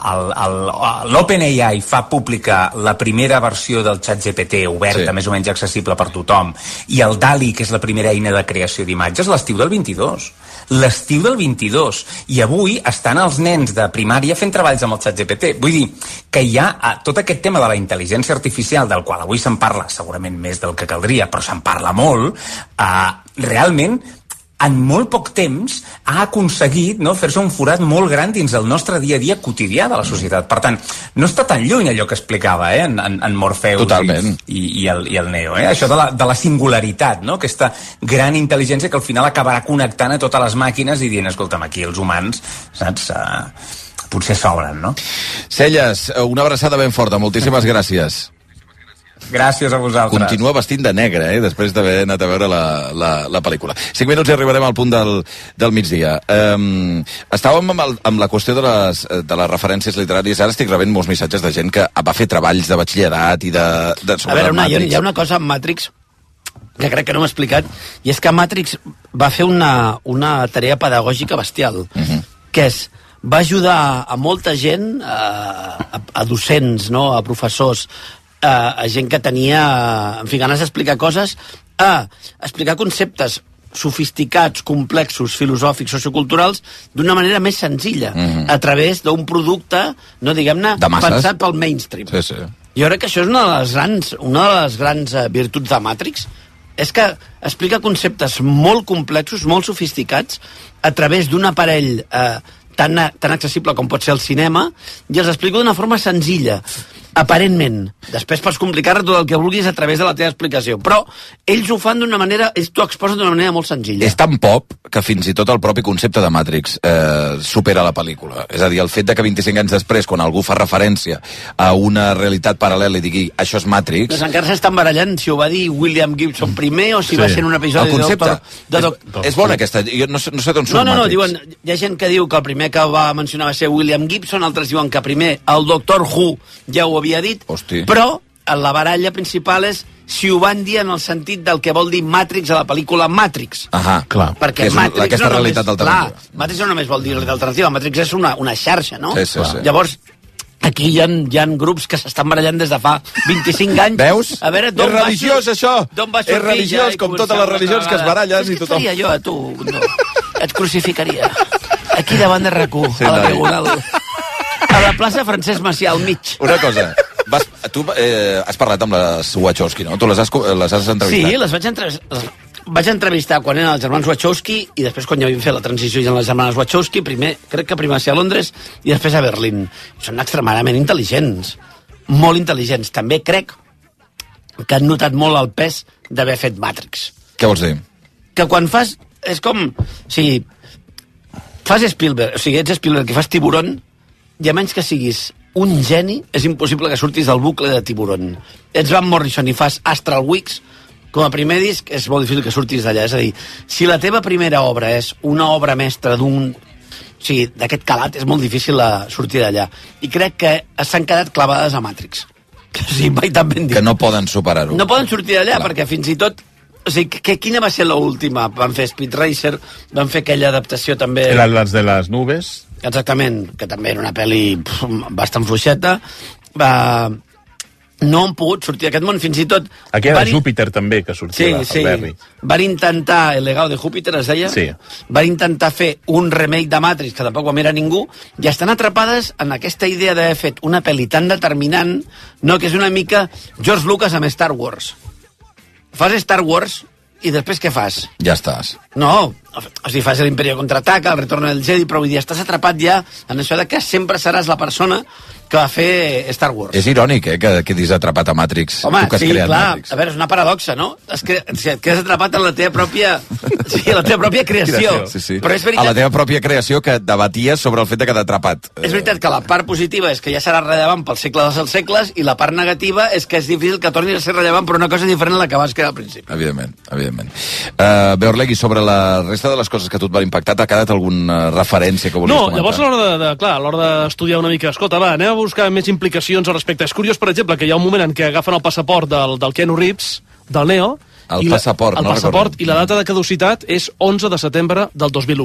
l'OpenAI fa pública la primera versió del ChatGPT oberta, més o menys accessible per tothom, i el DALI, que és la primera eina de creació d'imatges, l'estiu del 22. L'estiu del 22. I avui estan els nens de primària fent treballs amb el ChatGPT. Vull dir que hi ha tot aquest tema de la intel·ligència artificial, del qual avui se'n parla segurament més del que caldria, però se'n parla molt, realment en molt poc temps ha aconseguit fer-se un forat molt gran dins el nostre dia a dia quotidià de la societat. Per tant, no està tan lluny allò que explicava en Morpheus i el Neo. Això de la singularitat, no? Aquesta gran intel·ligència que al final acabarà connectant a totes les màquines i dient, escolta'm, aquí els humans, saps, potser sobren, no? Celles, una abraçada ben forta, moltíssimes gràcies. Gràcies a vosaltres. Continua vestint de negre, després d'haver anat a veure la pel·lícula. 5 minuts i arribarem al punt del migdia. Estàvem amb la qüestió de les referències literàries. Ara estic rebent molts missatges de gent que va fer treballs de batxillerat i a veure, hi ha una cosa amb Matrix que crec que no m'ha explicat, i és que Matrix va fer una tarea pedagògica bestial, que va ajudar a molta gent, a docents, a professors, a gent que tenia, en fi, ganes d'explicar coses, a explicar conceptes sofisticats, complexos, filosòfics, socioculturals, d'una manera més senzilla, a través d'un producte, no diguem-ne, pensat pel mainstream. Sí. Jo crec que això és una de les grans virtuts de Matrix, és que explica conceptes molt complexos, molt sofisticats, a través d'un aparell tan accessible com pot ser el cinema, i els explica d'una forma senzilla, aparentment. Després pots complicar-te tot el que vulguis a través de la teva explicació, però ells ho fan d'una manera, ells t'ho exposen d'una manera molt senzilla. És tan pop que fins i tot el propi concepte de Matrix supera la pel·lícula. És a dir, el fet de que 25 anys després, quan algú fa referència a una realitat paral·lela i digui això és Matrix... Doncs encara s'estan barallant si ho va dir William Gibson primer o si va ser en un episodi de Doctor... És bona aquesta... Jo no sé d'on surt Matrix. No, diuen, hi ha gent que diu que el primer que va mencionar va ser William Gibson, altres diuen que primer el Doctor Who ja ho havia dit, però la baralla principal és si ho van dir en el sentit del que vol dir Matrix a la pel·lícula Matrix. Clar. Perquè Matrix aquesta realitat alternativa. Matrix no només vol dir realitat alternativa, Matrix és una xarxa, no? Sí. Llavors, aquí hi ha grups que s'estan barallant des de fa 25 anys. Veus? A veure, és religiós, això! És religiós, com totes les religions que es barallen i tothom... Què faria jo a tu? No. Et crucificaria. Aquí davant de RAC1, a la Diagonal. A la plaça Francesc Macià, al mig. Una cosa, tu has parlat amb les Wachowski, no? Tu les has entrevistat? Sí, les vaig entrevistar quan eren els germans Wachowski i després quan ja havien fet la transició i les germanes Wachowski, crec que primer va ser a Londres i després a Berlín. Són extremadament intel·ligents, molt intel·ligents. També crec que han notat molt el pes d'haver fet Matrix. Què vols dir? Que quan fas... És com... Si fas Spielberg, o sigui, ets Spielberg i fas Tiburon, i a menys que siguis un geni, és impossible que surtis del bucle de Tiburon. Ets Van Morrison i fas Astral Weeks, com a primer disc és molt difícil que surtis d'allà. És a dir, si la teva primera obra és una obra mestra o sigui, d'aquest calat, és molt difícil sortir d'allà. I crec que s'han quedat clavades a Matrix. Sí, mai tan ben dit. Que no poden superar-ho. No poden sortir d'allà, perquè fins i tot... O sigui, quina va ser l'última? Van fer Speed Racer, van fer aquella adaptació també... El Atlas de les nubes. Exactament, que també era una pel·li bastant fluixeta. no han pogut sortir d'aquest món, fins i tot... Aquí hi ha Júpiter també, que sortia sí. Van intentar, El legado de Júpiter es deia, sí. Van intentar fer un remake de Matrix, que tampoc va mirar ningú, i estan atrapades en aquesta idea d'haver fet una pel·li tan determinant, no, que és una mica George Lucas amb Star Wars. Fas Star Wars i després què fas? Ja estàs. No, o sigui, fas l'Imperio contraataca, el Retorno del Jedi, però vull dir, estàs atrapat ja en això de que sempre seràs la persona que va fer Star Wars. És irònic, que quedis atrapat a Matrix. Home, tu que has sí, creat clar, Matrix. a veure, és una paradoxa, no? Et quedes atrapat en la teva pròpia... Sí, la teva pròpia creació. Sí. Però és veritat... A la teva pròpia creació que debaties sobre el fet de quedar atrapat. És veritat que la part positiva és que ja serà rellevant pel segle dels segles i la part negativa és que és difícil que torni a ser rellevant per una cosa diferent a la que vas crear al principi. Evidentment. Bé, Orlegui, sobre la resta de les coses que a tu et van impactar, t'ha quedat alguna referència que volies comentar? No, llavors a l'hora d'estudiar una mica, escolta, va, anem a buscar més implicacions al respecte. És curiós, per exemple, que hi ha un moment en què agafen el passaport del Keanu Reeves, del Neo, el passaport i la data de caducitat és 11 de setembre del 2001.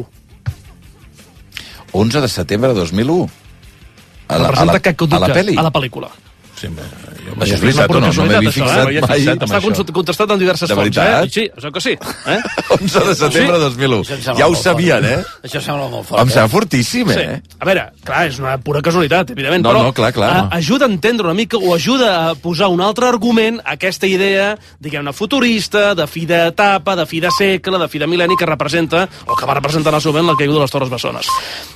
11 de setembre de 2001? Representa que caduca a la pel·li? A la pel·lícula. Sí, això és veritat o no? No m'he fixat mai. Està contestat en diverses fonts, veritat? Sí, això que sí. 11 de setembre de 2001. Ja ho sabien, Això sembla molt fort. Em sembla fortíssim, A veure, clar, és una pura casualitat, evidentment, però clar. Ajuda a entendre una mica, o ajuda a posar un altre argument a aquesta idea, diguem-ne, futurista, de fi d'etapa, de fi de segle, de fi de mil·lenni, que representa, o que va representar en el seu moment la caiguda de les Torres Bessones.